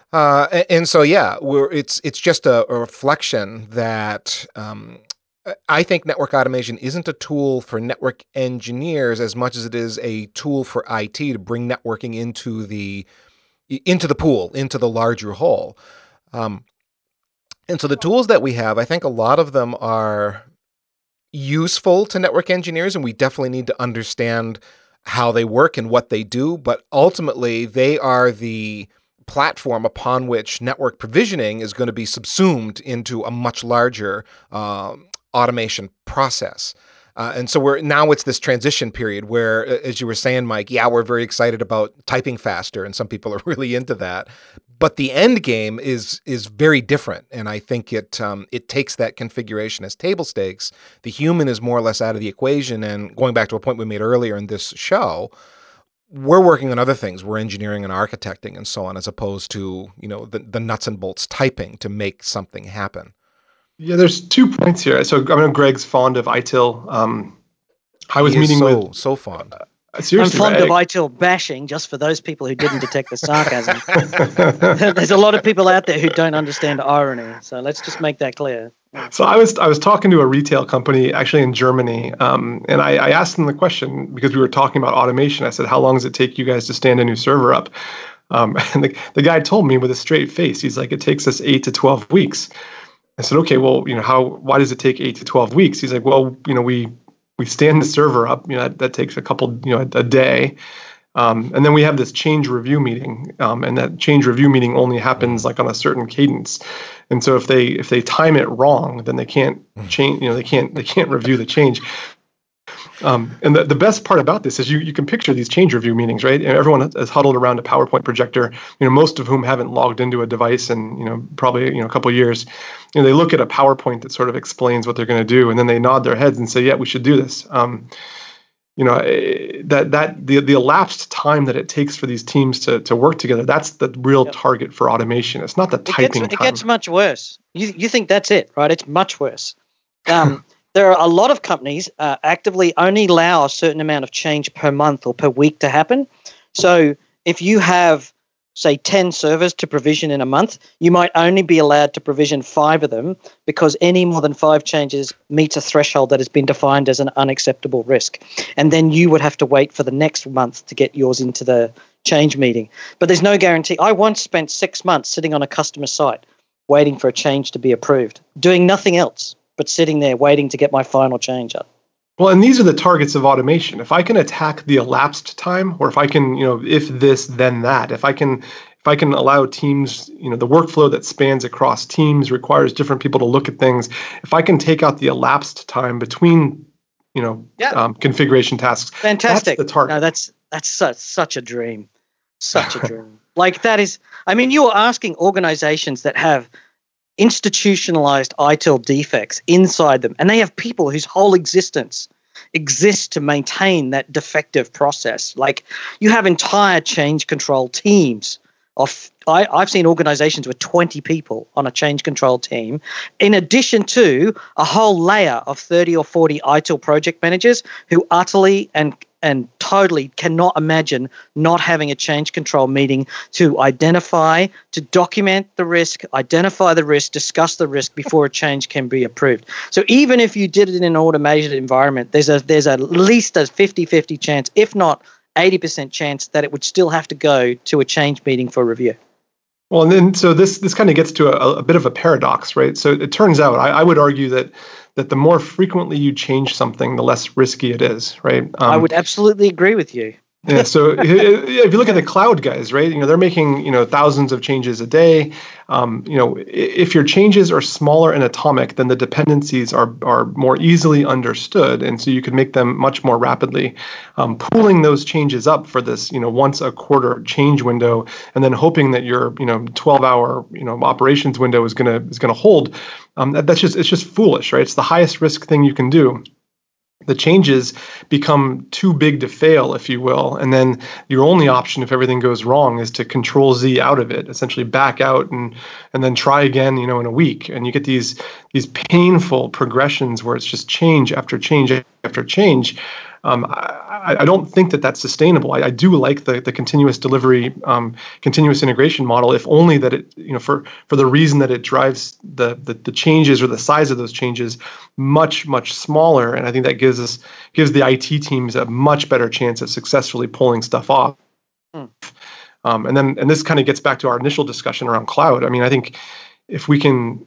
And so, yeah, it's just a reflection that I think network automation isn't a tool for network engineers as much as it is a tool for IT to bring networking into the pool, into the larger whole. And so the tools that we have, I think a lot of them are useful to network engineers, and we definitely need to understand how they work and what they do. But ultimately, they are the platform upon which network provisioning is going to be subsumed into a much larger automation process. And so it's this transition period where, as you were saying, Mike, yeah, we're very excited about typing faster, and some people are really into that. But the end game is very different, and I think it takes that configuration as table stakes. The human is more or less out of the equation, and going back to a point we made earlier in this show, we're working on other things. We're engineering and architecting and so on, as opposed to the nuts and bolts typing to make something happen. Yeah, there's 2 points here. So I know Greg's fond of ITIL. I was meeting with so fond. Seriously, I'm fond of ITIL bashing, just for those people who didn't detect the sarcasm. There's a lot of people out there who don't understand irony, so let's just make that clear. So I was talking to a retail company actually in Germany, and I asked them the question because we were talking about automation. I said, "How long does it take you guys to stand a new server up?" And the guy told me with a straight face, he's like, "It takes us 8 to 12 weeks." I said, "Okay, well, why does it take 8 to 12 weeks?" He's like, "Well, we stand the server up. That takes a couple, a day, and then we have this change review meeting, and that change review meeting only happens like on a certain cadence. And so if they time it wrong, then they can't change. They can't review the change." And the best part about this is you can picture these change review meetings, right? And everyone is huddled around a PowerPoint projector, most of whom haven't logged into a device in, probably, a couple of years. They look at a PowerPoint that sort of explains what they're going to do, and then they nod their heads and say, "Yeah, we should do this." The elapsed time that it takes for these teams to work together, that's the real target for automation. It's not the typing time. It gets much worse. You think that's it, right? It's much worse. There are a lot of companies actively only allow a certain amount of change per month or per week to happen. So if you have, say, 10 servers to provision in a month, you might only be allowed to provision 5 of them because any more than 5 changes meets a threshold that has been defined as an unacceptable risk. And then you would have to wait for the next month to get yours into the change meeting. But there's no guarantee. I once spent 6 months sitting on a customer site waiting for a change to be approved, doing nothing else. but sitting there waiting to get my final change up. Well, and these are the targets of automation. If I can attack the elapsed time, or if I can, if this, then that, if I can allow teams, the workflow that spans across teams requires different people to look at things. If I can take out the elapsed time between, configuration tasks, fantastic. That's the target. No, that's such a dream, such a dream. Like that is, I mean, you are asking organizations that have institutionalized ITIL defects inside them, and they have people whose whole existence exists to maintain that defective process. Like you have entire change control teams of I've seen organizations with 20 people on a change control team, in addition to a whole layer of 30 or 40 ITIL project managers who utterly and totally cannot imagine not having a change control meeting to identify, to document the risk, identify the risk, discuss the risk before a change can be approved. So even if you did it in an automated environment, there's at least a 50-50 chance, if not 80% chance, that it would still have to go to a change meeting for review. Well, and then so this kind of gets to a bit of a paradox, right? So it turns out I would argue that the more frequently you change something, the less risky it is, right? I would absolutely agree with you. Yeah. So if you look at the cloud guys, right, they're making, thousands of changes a day. If your changes are smaller and atomic, then the dependencies are more easily understood. And so you can make them much more rapidly. Pooling those changes up for this, once a quarter change window, and then hoping that your, 12-hour, operations window is gonna hold. It's just foolish, right? It's the highest risk thing you can do. The changes become too big to fail, if you will. And then your only option, if everything goes wrong, is to Control Z out of it, essentially back out and then try again, in a week. And you get these painful progressions where it's just change after change after change. I don't think that that's sustainable. I do like the continuous delivery, continuous integration model, if only that it, for the reason that it drives the changes or the size of those changes much, much smaller. And I think that gives the IT teams a much better chance of successfully pulling stuff off. And this kind of gets back to our initial discussion around cloud. I mean, I think if we can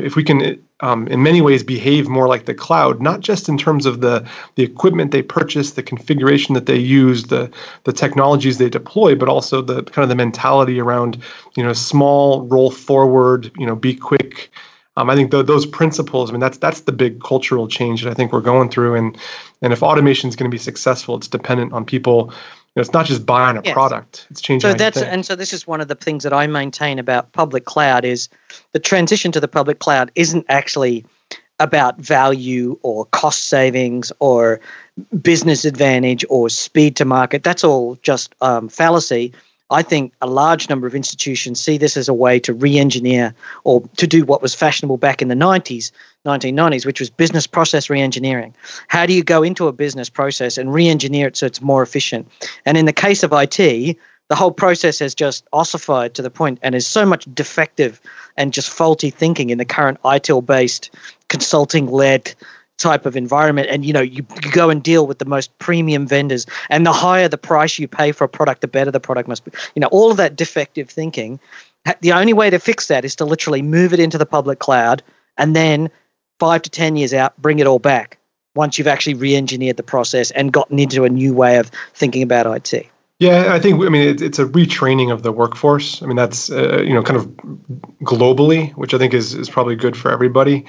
in many ways behave more like the cloud, not just in terms of the equipment they purchase, the configuration that they use, the technologies they deploy, but also the kind of the mentality around, small, roll forward, be quick. I think those principles, I mean, that's the big cultural change that I think we're going through. And if automation is going to be successful, it's dependent on people. It's not just buying a product; it's changing. So this is one of the things that I maintain about public cloud is the transition to the public cloud isn't actually about value or cost savings or business advantage or speed to market. That's all just fallacy. I think a large number of institutions see this as a way to re-engineer or to do what was fashionable back in the 1990s, which was business process re-engineering. How do you go into a business process and re-engineer it so it's more efficient? And in the case of IT, the whole process has just ossified to the point and is so much defective and just faulty thinking in the current ITIL-based consulting-led type of environment. And, you go and deal with the most premium vendors, and the higher the price you pay for a product, the better the product must be. All of that defective thinking, the only way to fix that is to literally move it into the public cloud and then 5 to 10 years out, bring it all back once you've actually re-engineered the process and gotten into a new way of thinking about IT. Yeah, I think, it's a retraining of the workforce. I mean, that's, kind of globally, which I think is probably good for everybody.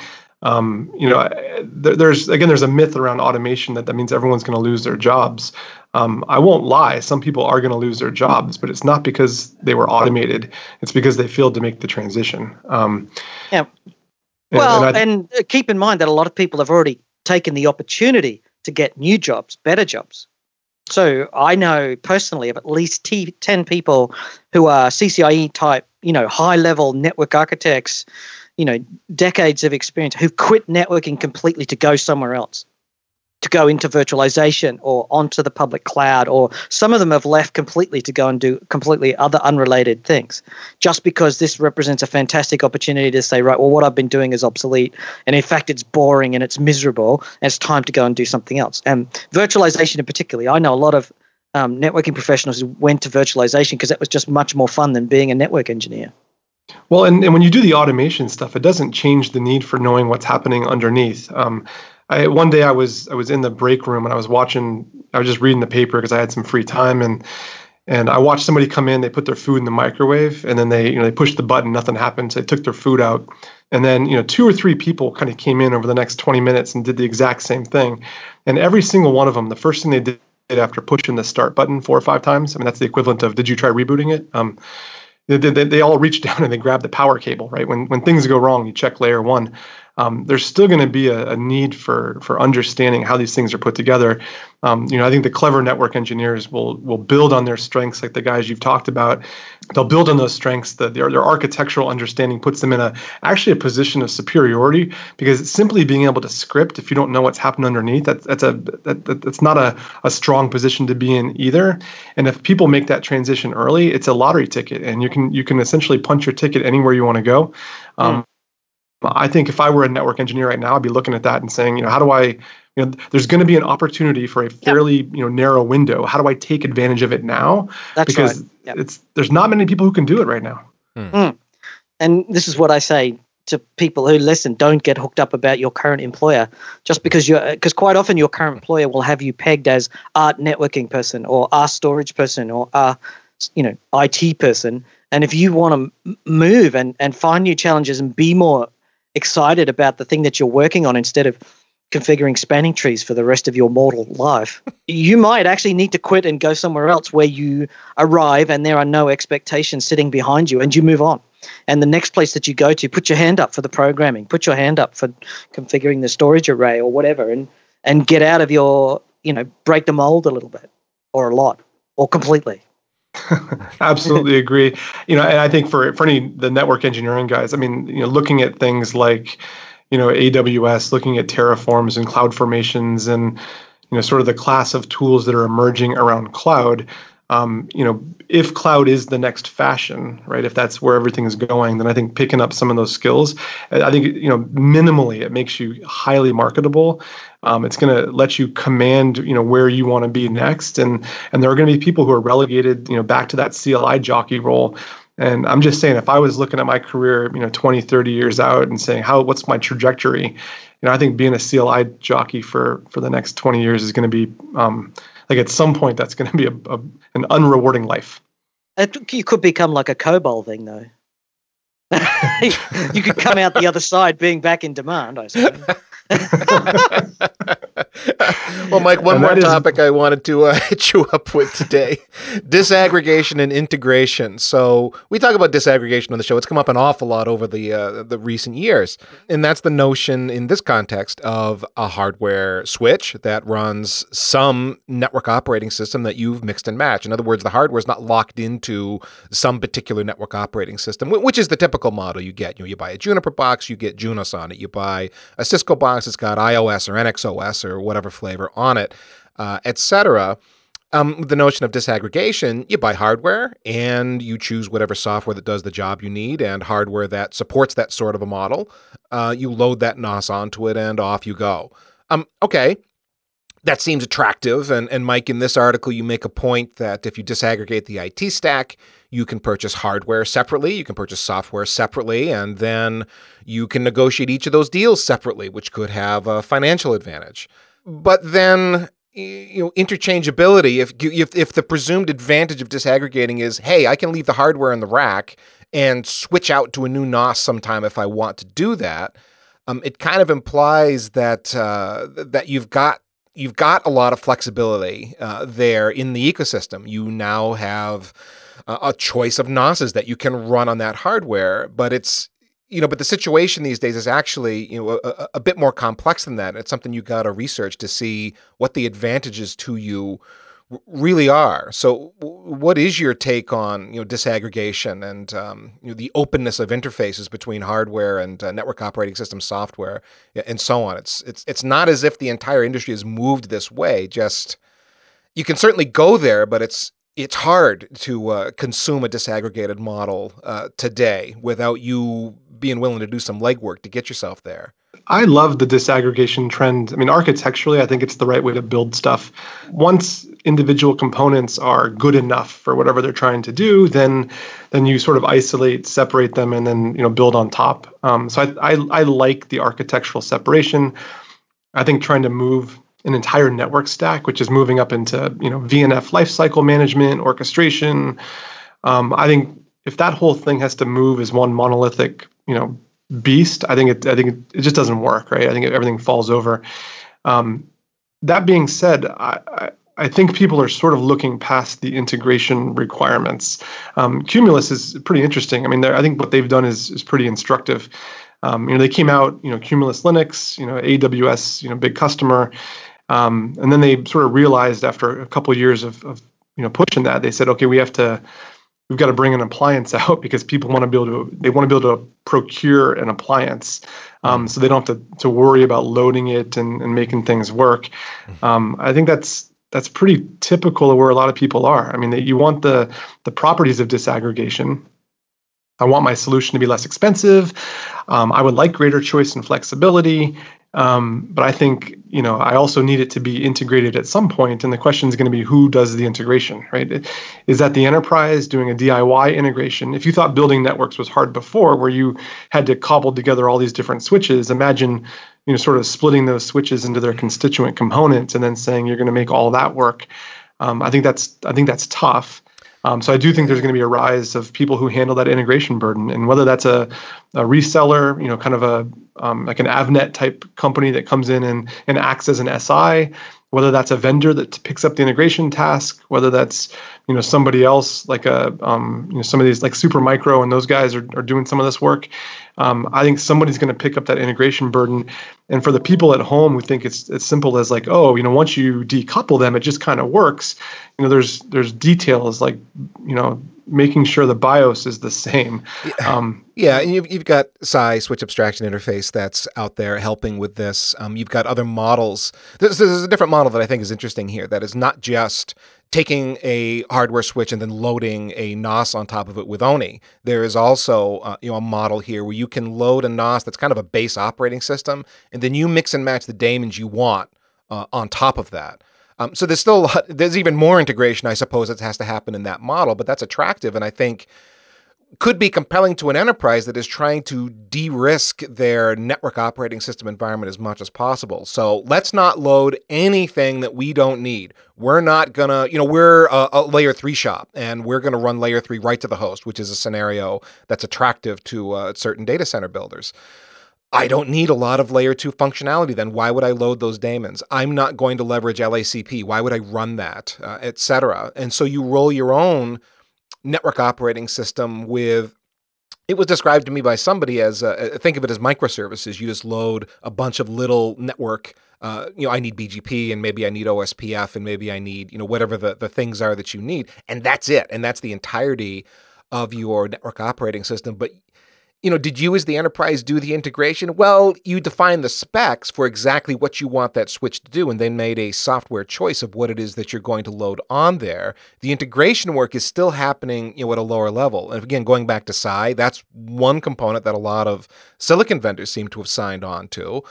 There's a myth around automation that means everyone's going to lose their jobs. I won't lie. Some people are going to lose their jobs, but it's not because they were automated. It's because they failed to make the transition. Yeah. Well, and keep in mind that a lot of people have already taken the opportunity to get new jobs, better jobs. So I know personally of at least 10 people who are CCIE type, high-level network architects, decades of experience, who've quit networking completely to go somewhere else, to go into virtualization or onto the public cloud, or some of them have left completely to go and do completely other unrelated things, just because this represents a fantastic opportunity to say, right, well, what I've been doing is obsolete, and in fact, it's boring and it's miserable, and it's time to go and do something else. And virtualization in particular, I know a lot of networking professionals who went to virtualization because that was just much more fun than being a network engineer. Well, and when you do the automation stuff, it doesn't change the need for knowing what's happening underneath. One day I was in the break room and I was just reading the paper because I had some free time, and I watched somebody come in. They put their food in the microwave, and then they pushed the button. Nothing happened. So they took their food out, and then two or three people kind of came in over the next 20 minutes and did the exact same thing. And every single one of them, the first thing they did after pushing the start button 4 or 5 times, I mean that's the equivalent of, did you try rebooting it? They all reach down and they grab the power cable, right? When things go wrong, you check layer one. There's still going to be a need for understanding how these things are put together. I think the clever network engineers will build on their strengths, like the guys you've talked about. They'll build on those strengths. Their architectural understanding puts them in actually a position of superiority, because simply being able to script, if you don't know what's happened underneath, that's not a strong position to be in either. And if people make that transition early, it's a lottery ticket, and you can essentially punch your ticket anywhere you want to go. I think if I were a network engineer right now, I'd be looking at that and saying, how do I, there's going to be an opportunity for a fairly, narrow window. How do I take advantage of it now? That's right. Because there's not many people who can do it right now. And this is what I say to people who listen: don't get hooked up about your current employer, just because quite often your current employer will have you pegged as a networking person or a storage person or a IT person. And if you want to move and find new challenges and be more excited about the thing that you're working on instead of configuring spanning trees for the rest of your mortal life, you might actually need to quit and go somewhere else where you arrive and there are no expectations sitting behind you, and you move on. And the next place that you go to, put your hand up for the programming, put your hand up for configuring the storage array or whatever, and get out of your, break the mold a little bit or a lot or completely. Absolutely agree. And I think for the network engineering guys, I mean, looking at things like, AWS, looking at Terraforms and cloud formations, and sort of the class of tools that are emerging around cloud. If cloud is the next fashion, right? If that's where everything is going, then I think picking up some of those skills, I think minimally it makes you highly marketable. It's going to let you command where you want to be next, and there are going to be people who are relegated back to that CLI jockey role. And I'm just saying, if I was looking at my career 20, 30 years out and saying what's my trajectory, I think being a CLI jockey for the next 20 years is going to be like, at some point that's going to be an unrewarding life. You could become like a COBOL thing, though. You could come out the other side being back in demand, I suppose. Well, Mike, one more topic I wanted to hit you up with today: disaggregation and integration. So we talk about disaggregation on the show. It's come up an awful lot over the recent years, and that's the notion in this context of a hardware switch that runs some network operating system that you've mixed and matched. In other words, the hardware is not locked into some particular network operating system, which is the typical model you get. You buy a Juniper box, you get Junos on it. You buy a Cisco box, it's got iOS or NXOS or whatever flavor on it, etc. The notion of disaggregation: you buy hardware and you choose whatever software that does the job you need and hardware that supports that sort of a model. You load that NOS onto it and off you go. Okay. That seems attractive. And Mike, in this article, you make a point that if you disaggregate the IT stack, you can purchase hardware separately, you can purchase software separately, and then you can negotiate each of those deals separately, which could have a financial advantage. But then, interchangeability, if the presumed advantage of disaggregating is, hey, I can leave the hardware in the rack and switch out to a new NOS sometime if I want to do that, it kind of implies that that you've got a lot of flexibility there in the ecosystem. You now have a choice of NOSes that you can run on that hardware, but but the situation these days is actually a bit more complex than that. It's something you got to research to see what the advantages to you really are. So what is your take on disaggregation and the openness of interfaces between hardware and network operating system software and so on? It's not as if the entire industry has moved this way. Just, you can certainly go there, but it's hard to consume a disaggregated model today without you being willing to do some legwork to get yourself there. I love the disaggregation trend. I mean, architecturally, I think it's the right way to build stuff. Once individual components are good enough for whatever they're trying to do, then you sort of isolate, separate them, and then build on top. So I like the architectural separation. I think trying to move an entire network stack, which is moving up into VNF lifecycle management, orchestration. I think if that whole thing has to move as one monolithic beast, I think it just doesn't work, right? I think everything falls over. That being said, I think people are sort of looking past the integration requirements. Cumulus is pretty interesting. I mean, I think what they've done is pretty instructive. They came out, Cumulus Linux, AWS, big customer, and then they sort of realized after a couple of years of pushing that, they said, okay, we've got to bring an appliance out because people want to be able to procure an appliance, so they don't have to worry about loading it and making things work. I think that's pretty typical of where a lot of people are. I mean, you want the properties of disaggregation. I want my solution to be less expensive. I would like greater choice and flexibility. But I think, I also need it to be integrated at some point. And the question is going to be who does the integration, right? Is that the enterprise doing a DIY integration? If you thought building networks was hard before, where you had to cobble together all these different switches, imagine, sort of splitting those switches into their constituent components and then saying you're going to make all that work. I think that's tough. So I do think there's going to be a rise of people who handle that integration burden, and whether that's a reseller, kind of a like an Avnet type company that comes in and acts as an SI, whether that's a vendor that picks up the integration task, whether that's somebody else like some of these like Supermicro and those guys are doing some of this work. I think somebody's going to pick up that integration burden. And for the people at home who think it's as simple as like, oh, once you decouple them, it just kind of works. There's details like, making sure the BIOS is the same. Yeah, and you've got SI, switch abstraction interface, that's out there helping with this. You've got other models. There's a different model that I think is interesting here that is not just taking a hardware switch and then loading a NOS on top of it with ONI. There is also a model here where you can load a NOS that's kind of a base operating system, and then you mix and match the daemons you want on top of that. So there's even more integration, I suppose, that has to happen in that model, but that's attractive, and I think could be compelling to an enterprise that is trying to de-risk their network operating system environment as much as possible. So let's not load anything that we don't need. We're not gonna, we're a layer 3 shop, and we're gonna run layer 3 right to the host, which is a scenario that's attractive to certain data center builders. I don't need a lot of layer 2 functionality then. Why would I load those daemons? I'm not going to leverage LACP. Why would I run that, etc.? And so you roll your own network operating system with, it was described to me by somebody as think of it as microservices. You just load a bunch of little network. I need BGP, and maybe I need OSPF, and maybe I need whatever the things are that you need, and that's it. And that's the entirety of your network operating system. But did you as the enterprise do the integration? Well, you define the specs for exactly what you want that switch to do, and then made a software choice of what it is that you're going to load on there. The integration work is still happening, at a lower level. And again, going back to SI, that's one component that a lot of silicon vendors seem to have signed on to.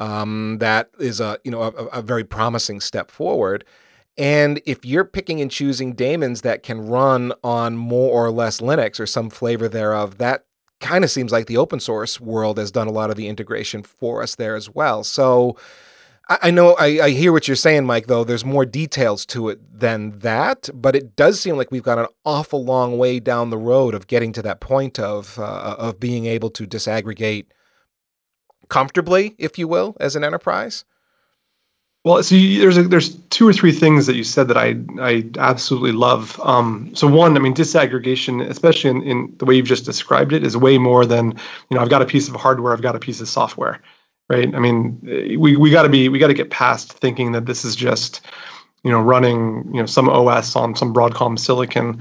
That is a very promising step forward. And if you're picking and choosing daemons that can run on more or less Linux or some flavor thereof, that kind of seems like the open source world has done a lot of the integration for us there as well. So I know I hear what you're saying, Mike, though. There's more details to it than that, but it does seem like we've got an awful long way down the road of getting to that point of being able to disaggregate comfortably, if you will, as an enterprise. Well, so there's two or three things that you said that I absolutely love. So one, I mean, disaggregation, especially in the way you've just described it, is way more than I've got a piece of hardware, I've got a piece of software, right? I mean, we got to get past thinking that this is just running some OS on some Broadcom silicon,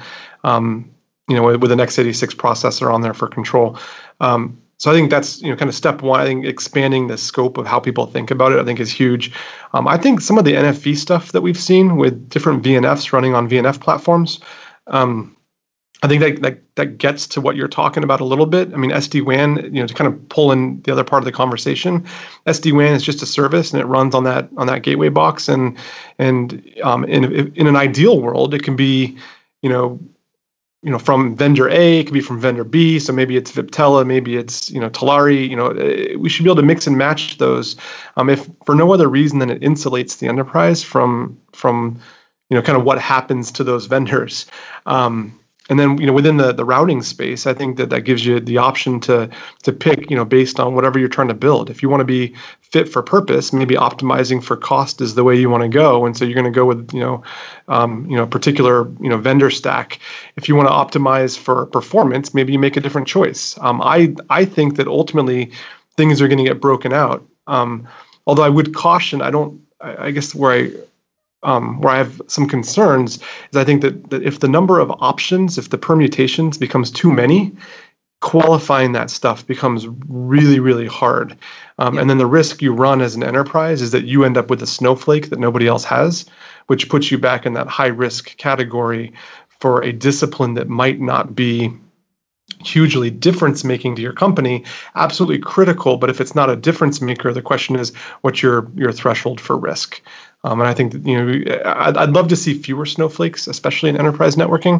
with an x86 processor on there for control. So I think that's kind of step one. I think expanding the scope of how people think about it, I think, is huge. I think some of the NFV stuff that we've seen with different VNFs running on VNF platforms, I think that gets to what you're talking about a little bit. I mean, SD-WAN, to kind of pull in the other part of the conversation, SD-WAN is just a service and it runs on that gateway box. In an ideal world, it can be, from vendor A, it could be from vendor B. So maybe it's Viptela, maybe it's Talari. We should be able to mix and match those, if for no other reason than it insulates the enterprise from kind of what happens to those vendors. And then, within the routing space, I think that gives you the option to pick, based on whatever you're trying to build. If you want to be fit for purpose, maybe optimizing for cost is the way you want to go, and so you're going to go with particular vendor stack. If you want to optimize for performance, maybe you make a different choice. I think that ultimately things are going to get broken out. Although I would caution, I guess where I have some concerns is I think that if the number of options, if the permutations becomes too many, qualifying that stuff becomes really, really hard. And then the risk you run as an enterprise is that you end up with a snowflake that nobody else has, which puts you back in that high risk category for a discipline that might not be hugely difference making to your company. Absolutely critical, but if it's not a difference maker, the question is, what's your threshold for risk? And I think that, I'd love to see fewer snowflakes, especially in enterprise networking.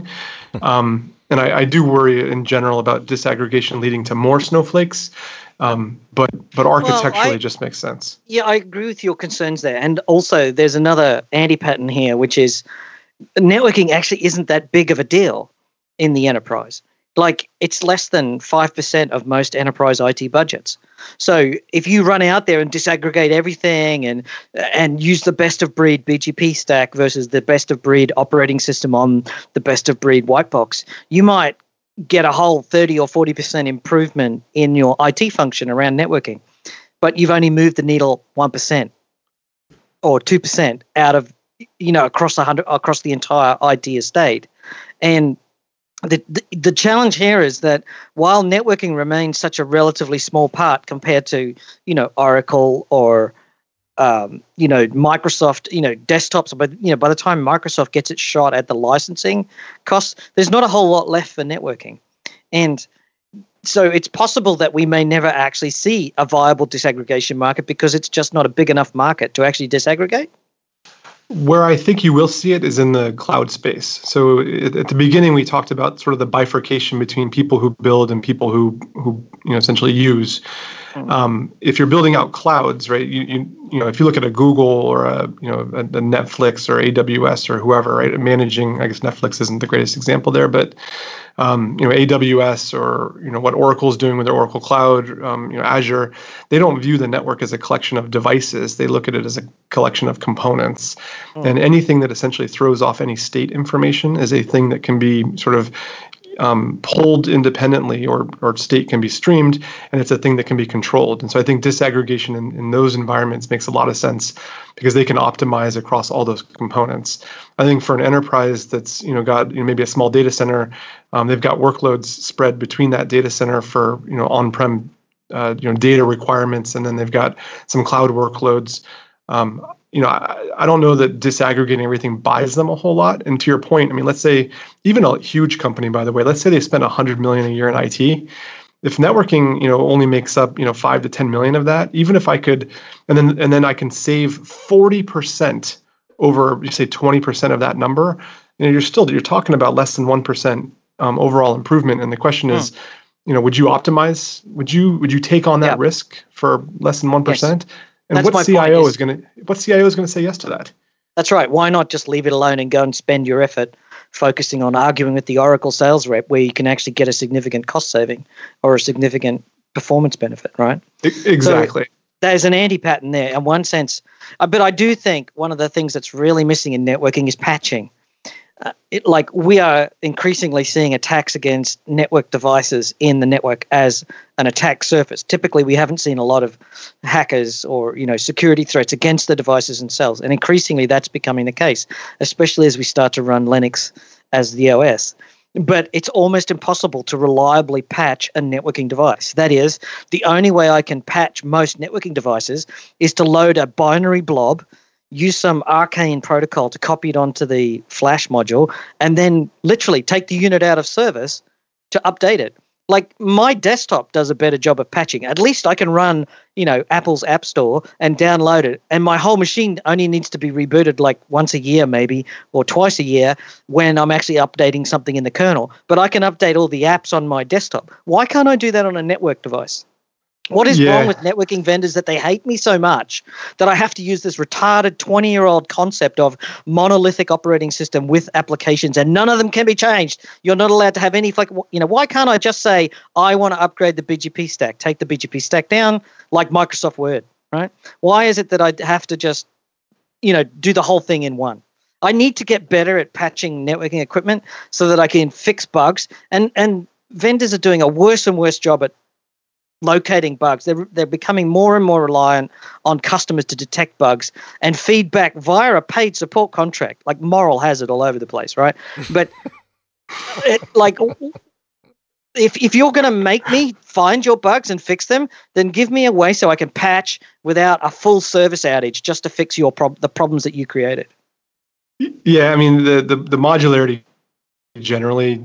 And I do worry in general about disaggregation leading to more snowflakes. But architecturally, it just makes sense. Yeah, I agree with your concerns there. And also, there's another anti-pattern here, which is networking actually isn't that big of a deal in the enterprise. Like, it's less than 5% of most enterprise IT budgets. So if you run out there and disaggregate everything and use the best of breed BGP stack versus the best of breed operating system on the best of breed white box, you might get a whole 30 or 40% improvement in your IT function around networking. But you've only moved the needle 1% or 2% out of, across the entire IT estate. And the challenge here is that while networking remains such a relatively small part compared to, Oracle or, Microsoft, desktops, but, by the time Microsoft gets its shot at the licensing costs, there's not a whole lot left for networking. And so it's possible that we may never actually see a viable disaggregation market because it's just not a big enough market to actually disaggregate. Where I think you will see it is in the cloud space. So at the beginning, we talked about sort of the bifurcation between people who build and people who essentially use. If you're building out clouds, right? If you look at a Google or a Netflix or AWS or whoever, right? Managing, I guess Netflix isn't the greatest example there, but AWS or what Oracle is doing with their Oracle Cloud, Azure, they don't view the network as a collection of devices. They look at it as a collection of components. And anything that essentially throws off any state information is a thing that can be sort of pulled independently, or state can be streamed, and it's a thing that can be controlled. And so I think disaggregation in those environments makes a lot of sense because they can optimize across all those components. I think for an enterprise that's got maybe a small data center, they've got workloads spread between that data center for on-prem data requirements, and then they've got some cloud workloads. I don't know that disaggregating everything buys them a whole lot. And to your point, I mean, let's say even a huge company, by the way, let's say they spend $100 million a year in IT. If networking, only makes up, 5 to 10 million of that, even if I could, and then I can save 40% over, say, 20% of that number, you're talking about less than 1% overall improvement. And the question is, would you optimize? Would you take on that risk for less than 1%? Yes. And what CIO is going to say yes to that? That's right. Why not just leave it alone and go and spend your effort focusing on arguing with the Oracle sales rep where you can actually get a significant cost saving or a significant performance benefit, right? Exactly. So there's an anti-pattern there in one sense. But I do think one of the things that's really missing in networking is patching. We are increasingly seeing attacks against network devices in the network as an attack surface. Typically, we haven't seen a lot of hackers or security threats against the devices themselves, and increasingly that's becoming the case, especially as we start to run Linux as the OS. But it's almost impossible to reliably patch a networking device. That is, the only way I can patch most networking devices is to load a binary blob use some arcane protocol to copy it onto the Flash module, and then literally take the unit out of service to update it. Like my desktop does a better job of patching. At least I can run, Apple's App Store and download it. And my whole machine only needs to be rebooted like once a year maybe, or twice a year when I'm actually updating something in the kernel. But I can update all the apps on my desktop. Why can't I do that on a network device? What is wrong with networking vendors that they hate me so much that I have to use this retarded 20-year-old concept of monolithic operating system with applications, and none of them can be changed? You're not allowed to have any why can't I just say I want to upgrade the BGP stack, take the BGP stack down like Microsoft Word, right? Why is it that I have to just, do the whole thing in one? I need to get better at patching networking equipment so that I can fix bugs, and vendors are doing a worse and worse job at locating bugs. They're becoming more and more reliant on customers to detect bugs and feedback via a paid support contract, like moral hazard all over the place, right? But if you're going to make me find your bugs and fix them, then give me a way so I can patch without a full service outage just to fix the problems that you created. Yeah, I mean the modularity generally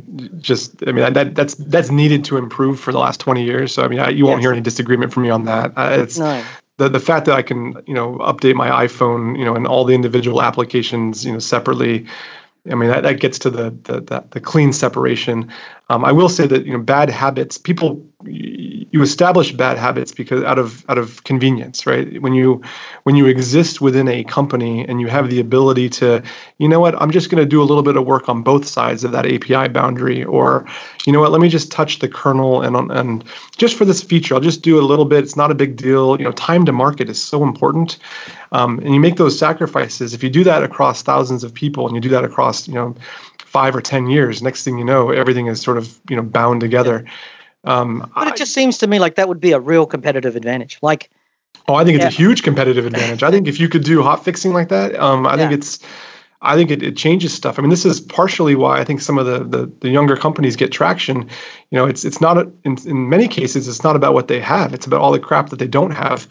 that's needed to improve for the last 20 years. So I mean, you won't hear any disagreement from me on that. It's no. The fact that I can update my iPhone and all the individual applications separately. I mean that gets to the clean separation. I will say that bad habits, you establish bad habits because out of convenience, right? When you exist within a company and you have the ability to, I'm just going to do a little bit of work on both sides of that API boundary, or let me just touch the kernel and just for this feature, I'll just do a little bit. It's not a big deal. Time to market is so important. And you make those sacrifices. If you do that across thousands of people and you do that across 5 or 10 years, next thing you know, everything is sort of bound together. But it just seems to me like that would be a real competitive advantage. I think it's a huge competitive advantage. I think if you could do hot fixing like that, I think it changes stuff. I mean, this is partially why I think some of the younger companies get traction. It's not in many cases it's not about what they have. It's about all the crap that they don't have.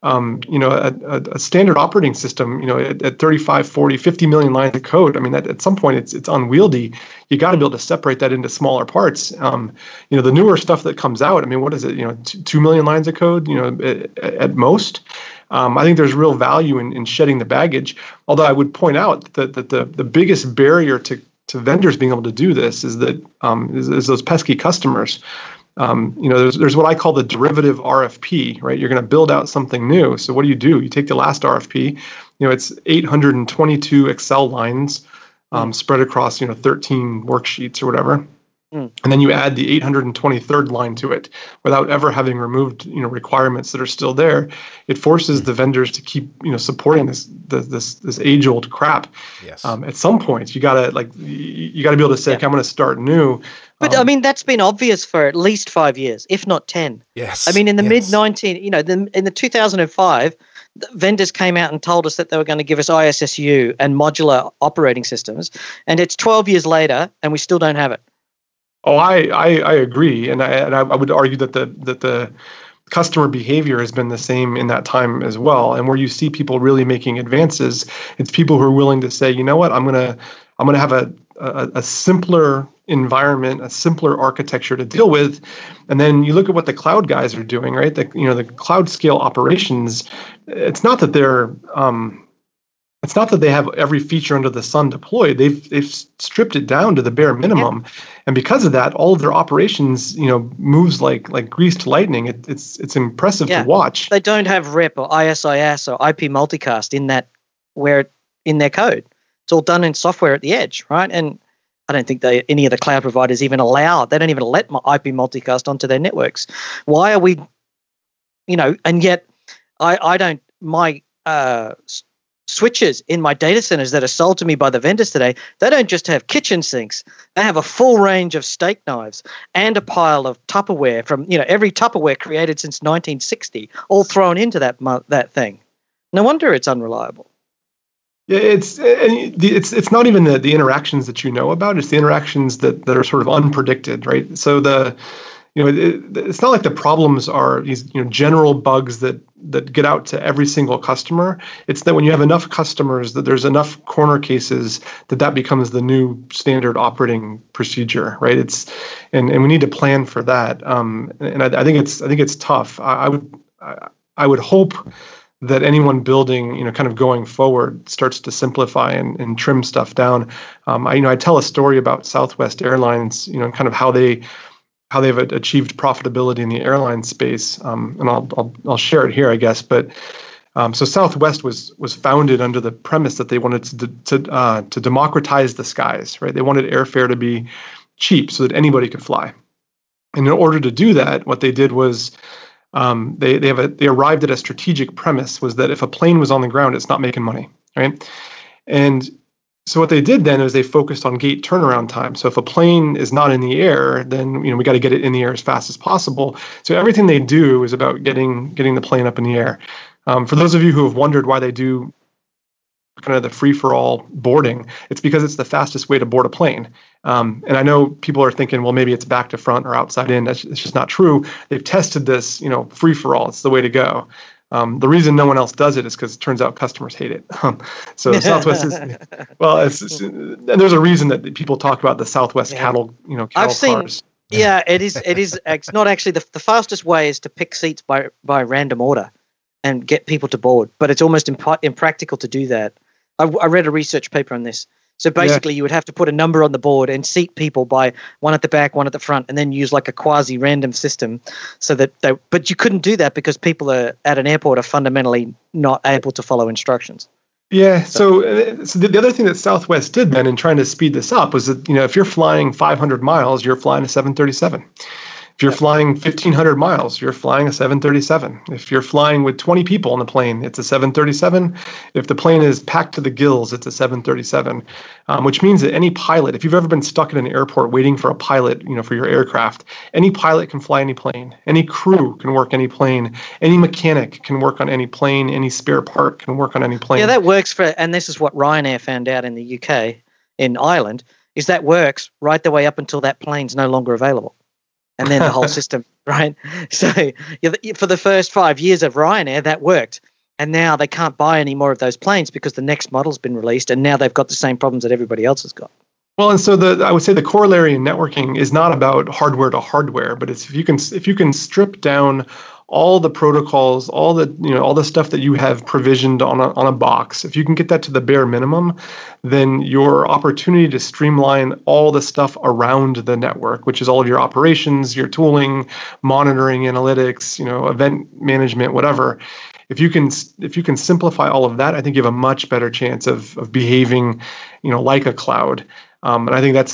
A standard operating system, at 35, 40, 50 million lines of code. I mean, at some point it's unwieldy. You got to be able to separate that into smaller parts. The newer stuff that comes out, I mean, what is it? 2 million lines of code, at most. I think there's real value in shedding the baggage. Although I would point out that the biggest barrier to vendors being able to do this is that is those pesky customers. There's what I call the derivative RFP, right? You're going to build out something new. So what do? You take the last RFP, it's 822 Excel lines spread across, 13 worksheets or whatever. And then you add the 823rd line to it without ever having removed, requirements that are still there. It forces the vendors to keep, supporting this age-old crap. Yes. At some point, you gotta be able to say, okay, I'm going to start new. But I mean, that's been obvious for at least 5 years, if not 10. Yes. I mean, in the in the 2005, vendors came out and told us that they were going to give us ISSU and modular operating systems, and it's 12 years later, and we still don't have it. Oh, I agree, and I would argue that the customer behavior has been the same in that time as well. And where you see people really making advances, it's people who are willing to say, you know what, I'm gonna have a simpler environment, a simpler architecture to deal with. And then you look at what the cloud guys are doing, right? The cloud scale operations. It's not that they have every feature under the sun deployed. They've stripped it down to the bare minimum, and because of that, all of their operations, moves like greased lightning. It's impressive to watch. They don't have REP or ISIS or IP multicast in their code. It's all done in software at the edge, right? And I don't think any of the cloud providers even allow. They don't even let my IP multicast onto their networks. Why are we? And yet I don't. My switches in my data centers that are sold to me by the vendors today, they don't just have kitchen sinks. They have a full range of steak knives and a pile of Tupperware from every Tupperware created since 1960, all thrown into that thing. No wonder it's unreliable. Yeah, it's not even the interactions that you know about. It's the interactions that are sort of unpredicted, right? So it's not like the problems are these general bugs that get out to every single customer. It's that when you have enough customers, that there's enough corner cases that becomes the new standard operating procedure, right? And we need to plan for that. And I think it's tough. I would hope that anyone building, kind of going forward, starts to simplify and trim stuff down. I tell a story about Southwest Airlines, and kind of how they've achieved profitability in the airline space, and I'll share it here, I guess. But so Southwest was founded under the premise that they wanted to democratize the skies, right? They wanted airfare to be cheap so that anybody could fly. And in order to do that, what they did was they arrived at a strategic premise, was that if a plane was on the ground, it's not making money, right? And so what they did then is they focused on gate turnaround time. So if a plane is not in the air, then we got to get it in the air as fast as possible. So everything they do is about getting the plane up in the air. For those of you who have wondered why they do kind of the free-for-all boarding, it's because it's the fastest way to board a plane. And I know people are thinking, well, maybe it's back to front or outside in. It's just not true. They've tested this, free-for-all. It's the way to go. The reason no one else does it is because it turns out customers hate it. So Southwest is, well, and there's a reason that people talk about the Southwest cattle I've seen, cars. Yeah, it is. It's not actually the fastest way is to pick seats by random order and get people to board, but it's almost impractical to do that. I read a research paper on this. So basically, you would have to put a number on the board and seat people by one at the back, one at the front, and then use like a quasi-random system, so that but you couldn't do that because people at an airport are fundamentally not able to follow instructions. Yeah. So the other thing that Southwest did then in trying to speed this up was that if you're flying 500 miles, you're flying a 737. If you're flying 1,500 miles, you're flying a 737. If you're flying with 20 people on the plane, it's a 737. If the plane is packed to the gills, it's a 737, which means that any pilot, if you've ever been stuck in an airport waiting for a pilot, for your aircraft, any pilot can fly any plane. Any crew can work any plane. Any mechanic can work on any plane. Any spare part can work on any plane. Yeah, that works and this is what Ryanair found out in the UK, in Ireland, is that works right the way up until that plane's no longer available. And then the whole system, right? So for the first 5 years of Ryanair, that worked. And now they can't buy any more of those planes because the next model's been released, and now they've got the same problems that everybody else has got. Well, and so I would say the corollary in networking is not about hardware to hardware, but it's if you can strip down all the protocols, all the stuff that you have provisioned on a box, if you can get that to the bare minimum, then your opportunity to streamline all the stuff around the network, which is all of your operations, your tooling, monitoring, analytics, event management, whatever. If you can simplify all of that, I think you have a much better chance of behaving, like a cloud. And I think that's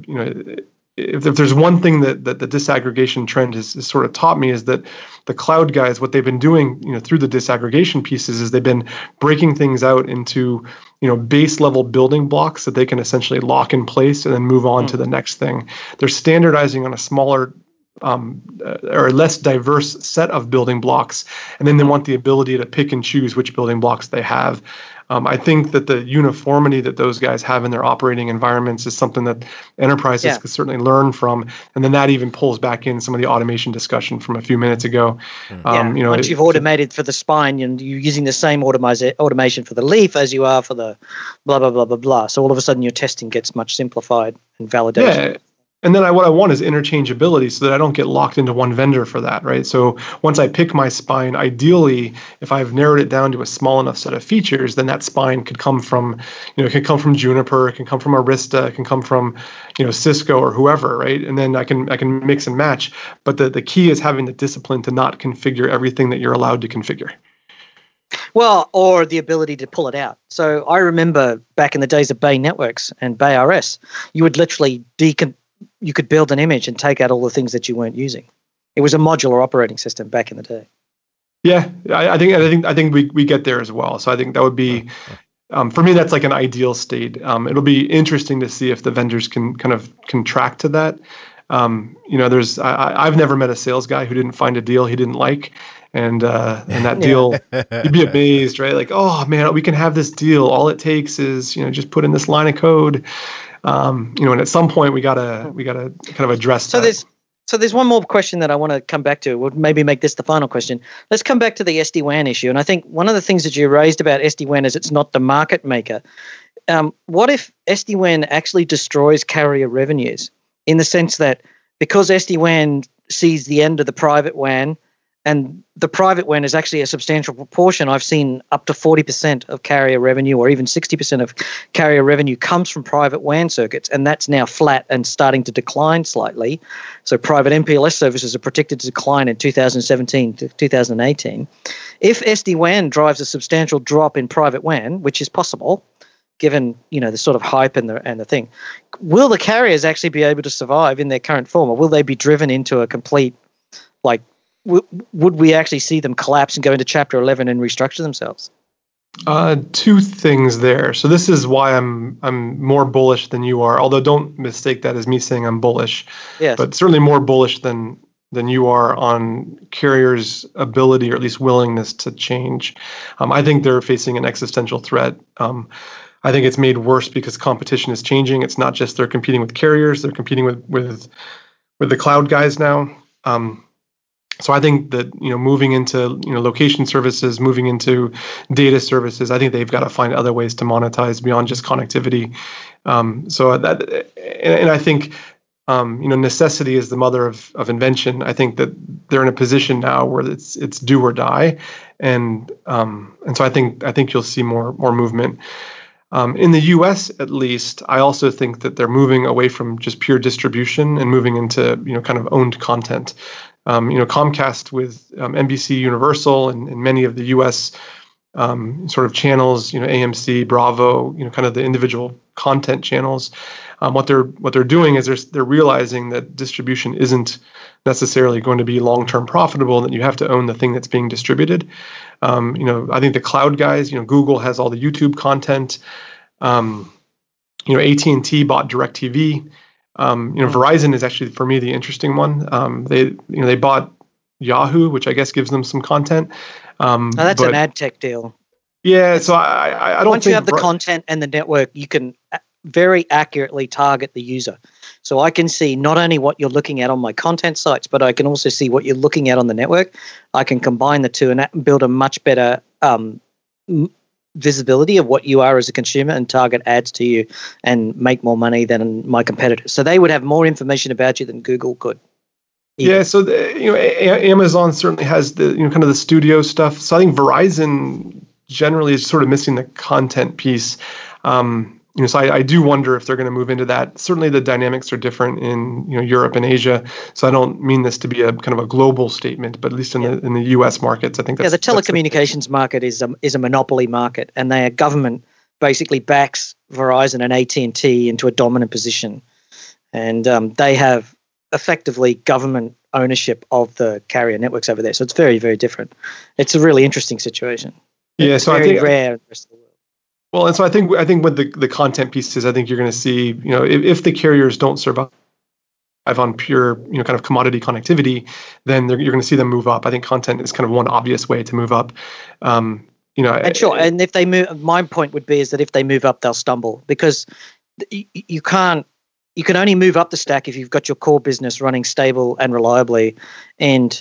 if there's one thing that the disaggregation trend has sort of taught me, is that the cloud guys, what they've been doing, through the disaggregation pieces, is they've been breaking things out into, base level building blocks that they can essentially lock in place and then move on to the next thing. They're standardizing on a smaller or a less diverse set of building blocks, and then they want the ability to pick and choose which building blocks they have. I think that the uniformity that those guys have in their operating environments is something that enterprises could certainly learn from, and then that even pulls back in some of the automation discussion from a few minutes ago. Once you've automated for the spine, and you're using the same automation for the leaf as you are for the blah, blah, blah, blah, blah. So all of a sudden your testing gets much simplified and validation. Yeah. And then what I want is interchangeability, so that I don't get locked into one vendor for that, right? So once I pick my spine, ideally, if I've narrowed it down to a small enough set of features, then that spine could come from, it can come from Juniper, it can come from Arista, it can come from, Cisco or whoever, right? And then I can mix and match. But the key is having the discipline to not configure everything that you're allowed to configure. Well, or the ability to pull it out. So I remember back in the days of Bay Networks and Bay RS, you would literally you could build an image and take out all the things that you weren't using. It was a modular operating system back in the day. Yeah, I think we get there as well. So I think that would be, for me, that's like an ideal state. It'll be interesting to see if the vendors can kind of contract to that. I've never met a sales guy who didn't find a deal he didn't like, and that deal, you'd be amazed, right? Like, oh man, we can have this deal. All it takes is just put in this line of code. And at some point we gotta kind of address that. So So there's one more question that I want to come back to. We'll maybe make this the final question. Let's come back to the SD-WAN issue. And I think one of the things that you raised about SD-WAN is it's not the market maker. What if SD-WAN actually destroys carrier revenues in the sense that because SD-WAN sees the end of the private WAN, and the private WAN is actually a substantial proportion. I've seen up to 40% of carrier revenue or even 60% of carrier revenue comes from private WAN circuits, and that's now flat and starting to decline slightly. So private MPLS services are predicted to decline in 2017 to 2018. If SD-WAN drives a substantial drop in private WAN, which is possible, given the sort of hype and the thing, will the carriers actually be able to survive in their current form, or will they be driven into a complete would we actually see them collapse and go into Chapter 11 and restructure themselves? Two things there. So this is why I'm more bullish than you are. Although don't mistake that as me saying I'm bullish. Yes. But certainly more bullish than you are on carriers' ability or at least willingness to change. I think they're facing an existential threat. I think it's made worse because competition is changing. It's not just they're competing with carriers; they're competing with the cloud guys now. So I think that moving into location services, moving into data services, I think they've got to find other ways to monetize beyond just connectivity. So that, and I think necessity is the mother of invention. I think that they're in a position now where it's do or die, and so I think you'll see more movement. In the U.S., at least, I also think that they're moving away from just pure distribution and moving into kind of owned content. Comcast with NBC Universal and many of the U.S. Sort of channels, AMC, Bravo, kind of the individual content channels. What they're doing is they're realizing that distribution isn't necessarily going to be long-term profitable, and that you have to own the thing that's being distributed. I think the cloud guys, Google has all the YouTube content. AT&T bought DirecTV. Verizon is actually, for me, the interesting one. They bought Yahoo, which I guess gives them some content. That's an ad tech deal. Yeah, so I don't. Once you have the content and the network, you can very accurately target the user. So I can see not only what you're looking at on my content sites, but I can also see what you're looking at on the network. I can combine the two and build a much better visibility of what you are as a consumer and target ads to you and make more money than my competitors. So they would have more information about you than Google could. Yeah, so Amazon certainly has the kind of the studio stuff. So I think Verizon generally is sort of missing the content piece. So I do wonder if they're going to move into that. Certainly the dynamics are different in Europe and Asia. So I don't mean this to be a kind of a global statement, but at least in the U.S. markets, I think that's the telecommunications market is a monopoly market, and their government basically backs Verizon and AT&T into a dominant position, and they have effectively government ownership of the carrier networks over there. So it's very, very different. It's a really interesting situation. Yeah, it's so very I think rare in the rest of the world. Well, and so I think with the content pieces, I think you're going to see, if the carriers don't survive on pure, kind of commodity connectivity, then you're going to see them move up. I think content is kind of one obvious way to move up. And sure, and if they move, my point would be is that if they move up, they'll stumble because you can only move up the stack if you've got your core business running stable and reliably, and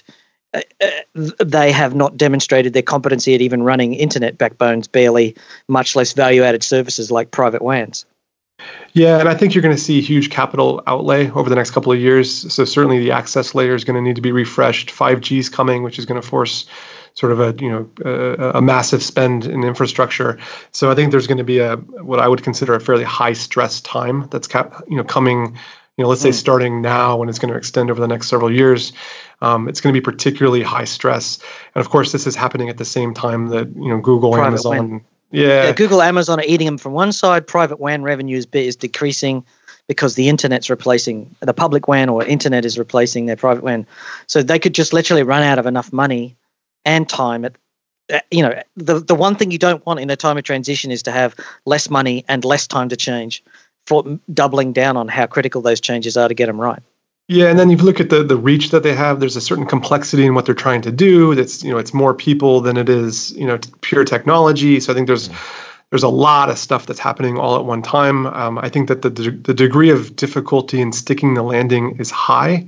they have not demonstrated their competency at even running internet backbones, barely, much less value-added services like private WANs. Yeah, and I think you're going to see huge capital outlay over the next couple of years. So certainly the access layer is going to need to be refreshed. 5G is coming, which is going to force sort of a massive spend in infrastructure. So I think there's going to be what I would consider a fairly high stress time that's coming. Let's say starting now, and it's going to extend over the next several years. It's going to be particularly high stress, and of course, this is happening at the same time that Google, private Amazon, WAN. Yeah, Google, Amazon are eating them from one side. Private WAN revenue is decreasing because the internet's replacing the public WAN, or internet is replacing their private WAN. So they could just literally run out of enough money and time. The one thing you don't want in a time of transition is to have less money and less time to change, for doubling down on how critical those changes are to get them right. Yeah, and then you look at the reach that they have. There's a certain complexity in what they're trying to do. That's it's more people than it is pure technology. So I think there's there's a lot of stuff that's happening all at one time. I think that the degree of difficulty in sticking the landing is high.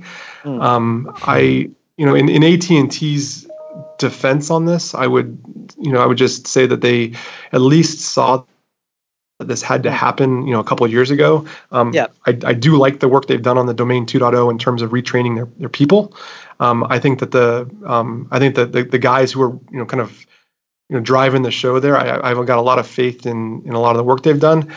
In AT&T's defense on this, I would just say that they at least saw that this had to happen, a couple of years ago. I do like the work they've done on the Domain 2.0 in terms of retraining their people. I think that the guys who are kind of driving the show there, I've got a lot of faith in a lot of the work they've done.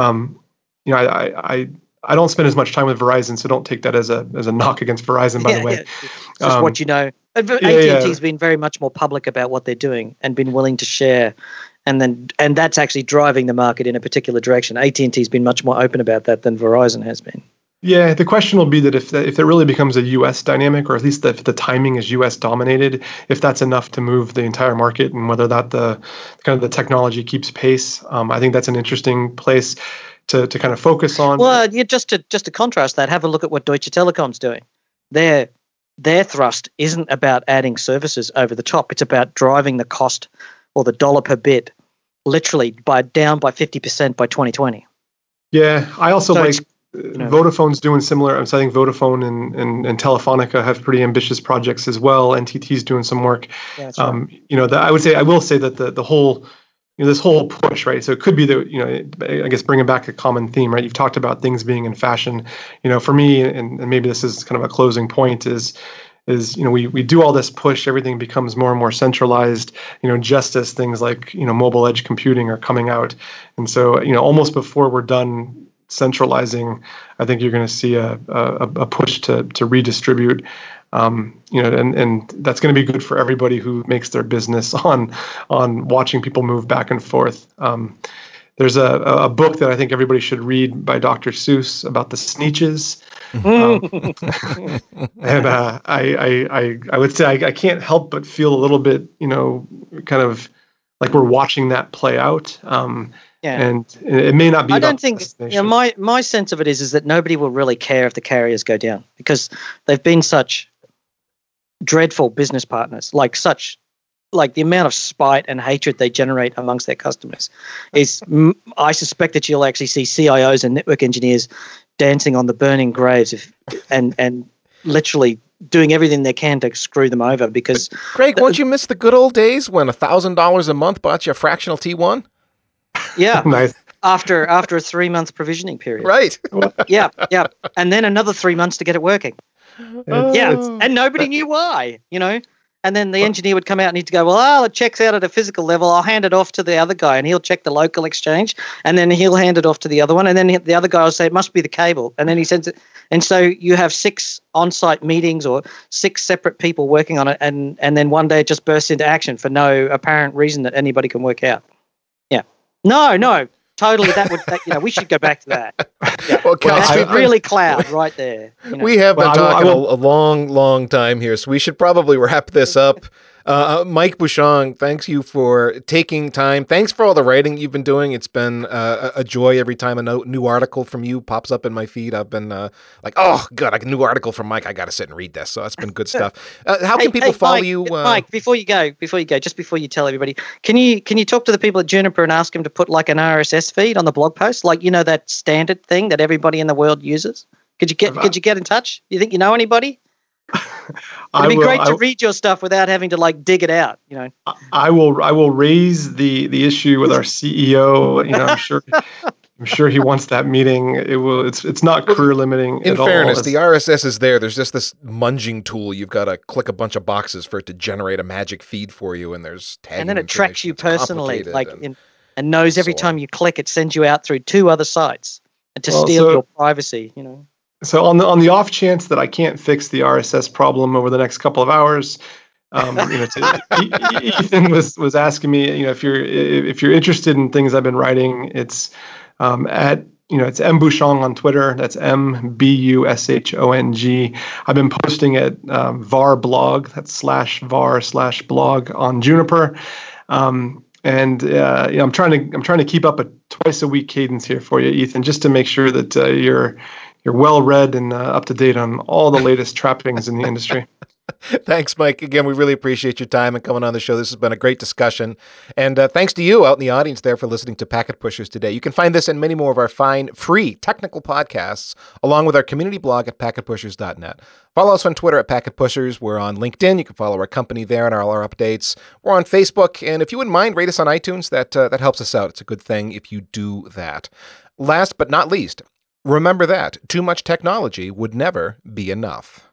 I don't spend as much time with Verizon, so don't take that as a knock against Verizon, by the way. It's just what you know. AT&T's been very much more public about what they're doing and been willing to share, and that's actually driving the market in a particular direction. AT&T's been much more open about that than Verizon has been. Yeah, the question will be that if it really becomes a U.S. dynamic, or at least if the timing is U.S. dominated, if that's enough to move the entire market, and whether that the technology keeps pace. I think that's an interesting place to kind of focus on. Well, just to contrast that, have a look at what Deutsche Telekom's doing. Their thrust isn't about adding services over the top. It's about driving the cost or the dollar per bit literally down by 50% by 2020. Yeah, I also Vodafone's doing similar. So I think Vodafone and Telefonica have pretty ambitious projects as well. NTT's doing some work. Yeah, that's right. I will say that the whole this whole push, right? So it could be that I guess bringing back a common theme, right? You've talked about things being in fashion. For me, and maybe this is kind of a closing point, is we do all this push, everything becomes more and more centralized, just as things like mobile edge computing are coming out, and so almost before we're done centralizing, I think you're going to see a push to redistribute, and that's going to be good for everybody who makes their business on watching people move back and forth. There's a book that I think everybody should read by Dr. Seuss about the Sneetches. And I would say I can't help but feel a little bit, kind of like we're watching that play out. And it may not be. I don't think. My sense of it is that nobody will really care if the carriers go down, because they've been such dreadful business partners, like the amount of spite and hatred they generate amongst their customers is. I suspect that you'll actually see CIOs and network engineers dancing on the burning graves and literally doing everything they can to screw them over. Because Greg, won't you miss the good old days when $1,000 a month bought you a fractional T1? Yeah. Nice. After a 3-month provisioning period. Right. Yeah. And then another 3 months to get it working. And nobody knew why, And then the engineer would come out and he'd go, well, it checks out at a physical level. I'll hand it off to the other guy, and he'll check the local exchange, and then he'll hand it off to the other one. And then the other guy will say, it must be the cable. And then he sends it. And so you have 6 on-site meetings or 6 separate people working on it. And then one day it just bursts into action for no apparent reason that anybody can work out. Yeah. No. Totally, we should go back to that. Yeah. Well, that's really cloud right there. We have been talking a long, long time here, so we should probably wrap this up. Mike Bushong, thanks you for taking time. Thanks for all the writing you've been doing. It's been a joy every time a new article from you pops up in my feed. I've been like, oh, good, a new article from Mike. I got to sit and read this. So that's been good stuff. How can people follow you? Mike, before you go, just before you tell everybody, can you talk to the people at Juniper and ask them to put like an RSS feed on the blog post, like that standard thing that everybody in the world uses? Could you get in touch? You think you know anybody? It'd be great to read your stuff without having to dig it out. I will raise the issue with our CEO. I'm sure he wants that meeting. It's not career limiting. In fairness, the RSS is there. There's just this munging tool. You've got to click a bunch of boxes for it to generate a magic feed for you, and there's tagging. And then it tracks you personally, and knows every time you click, it sends you out through 2 other sites to steal your privacy. So on the off chance that I can't fix the RSS problem over the next couple of hours, Ethan was asking me, if you're interested in things I've been writing, it's it's mbushong on Twitter. That's MBUSHONG. I've been posting at var blog. That's /var/blog on Juniper. I'm trying to keep up a twice a week cadence here for you, Ethan, just to make sure that you're well read and up to date on all the latest trappings in the industry. Thanks, Mike. Again, we really appreciate your time and coming on the show. This has been a great discussion. And thanks to you out in the audience there for listening to Packet Pushers today. You can find this and many more of our fine, free technical podcasts, along with our community blog at packetpushers.net. Follow us on Twitter at Packet Pushers. We're on LinkedIn. You can follow our company there and all our updates. We're on Facebook. And if you wouldn't mind, rate us on iTunes. That helps us out. It's a good thing if you do that. Last but not least, remember that too much technology would never be enough.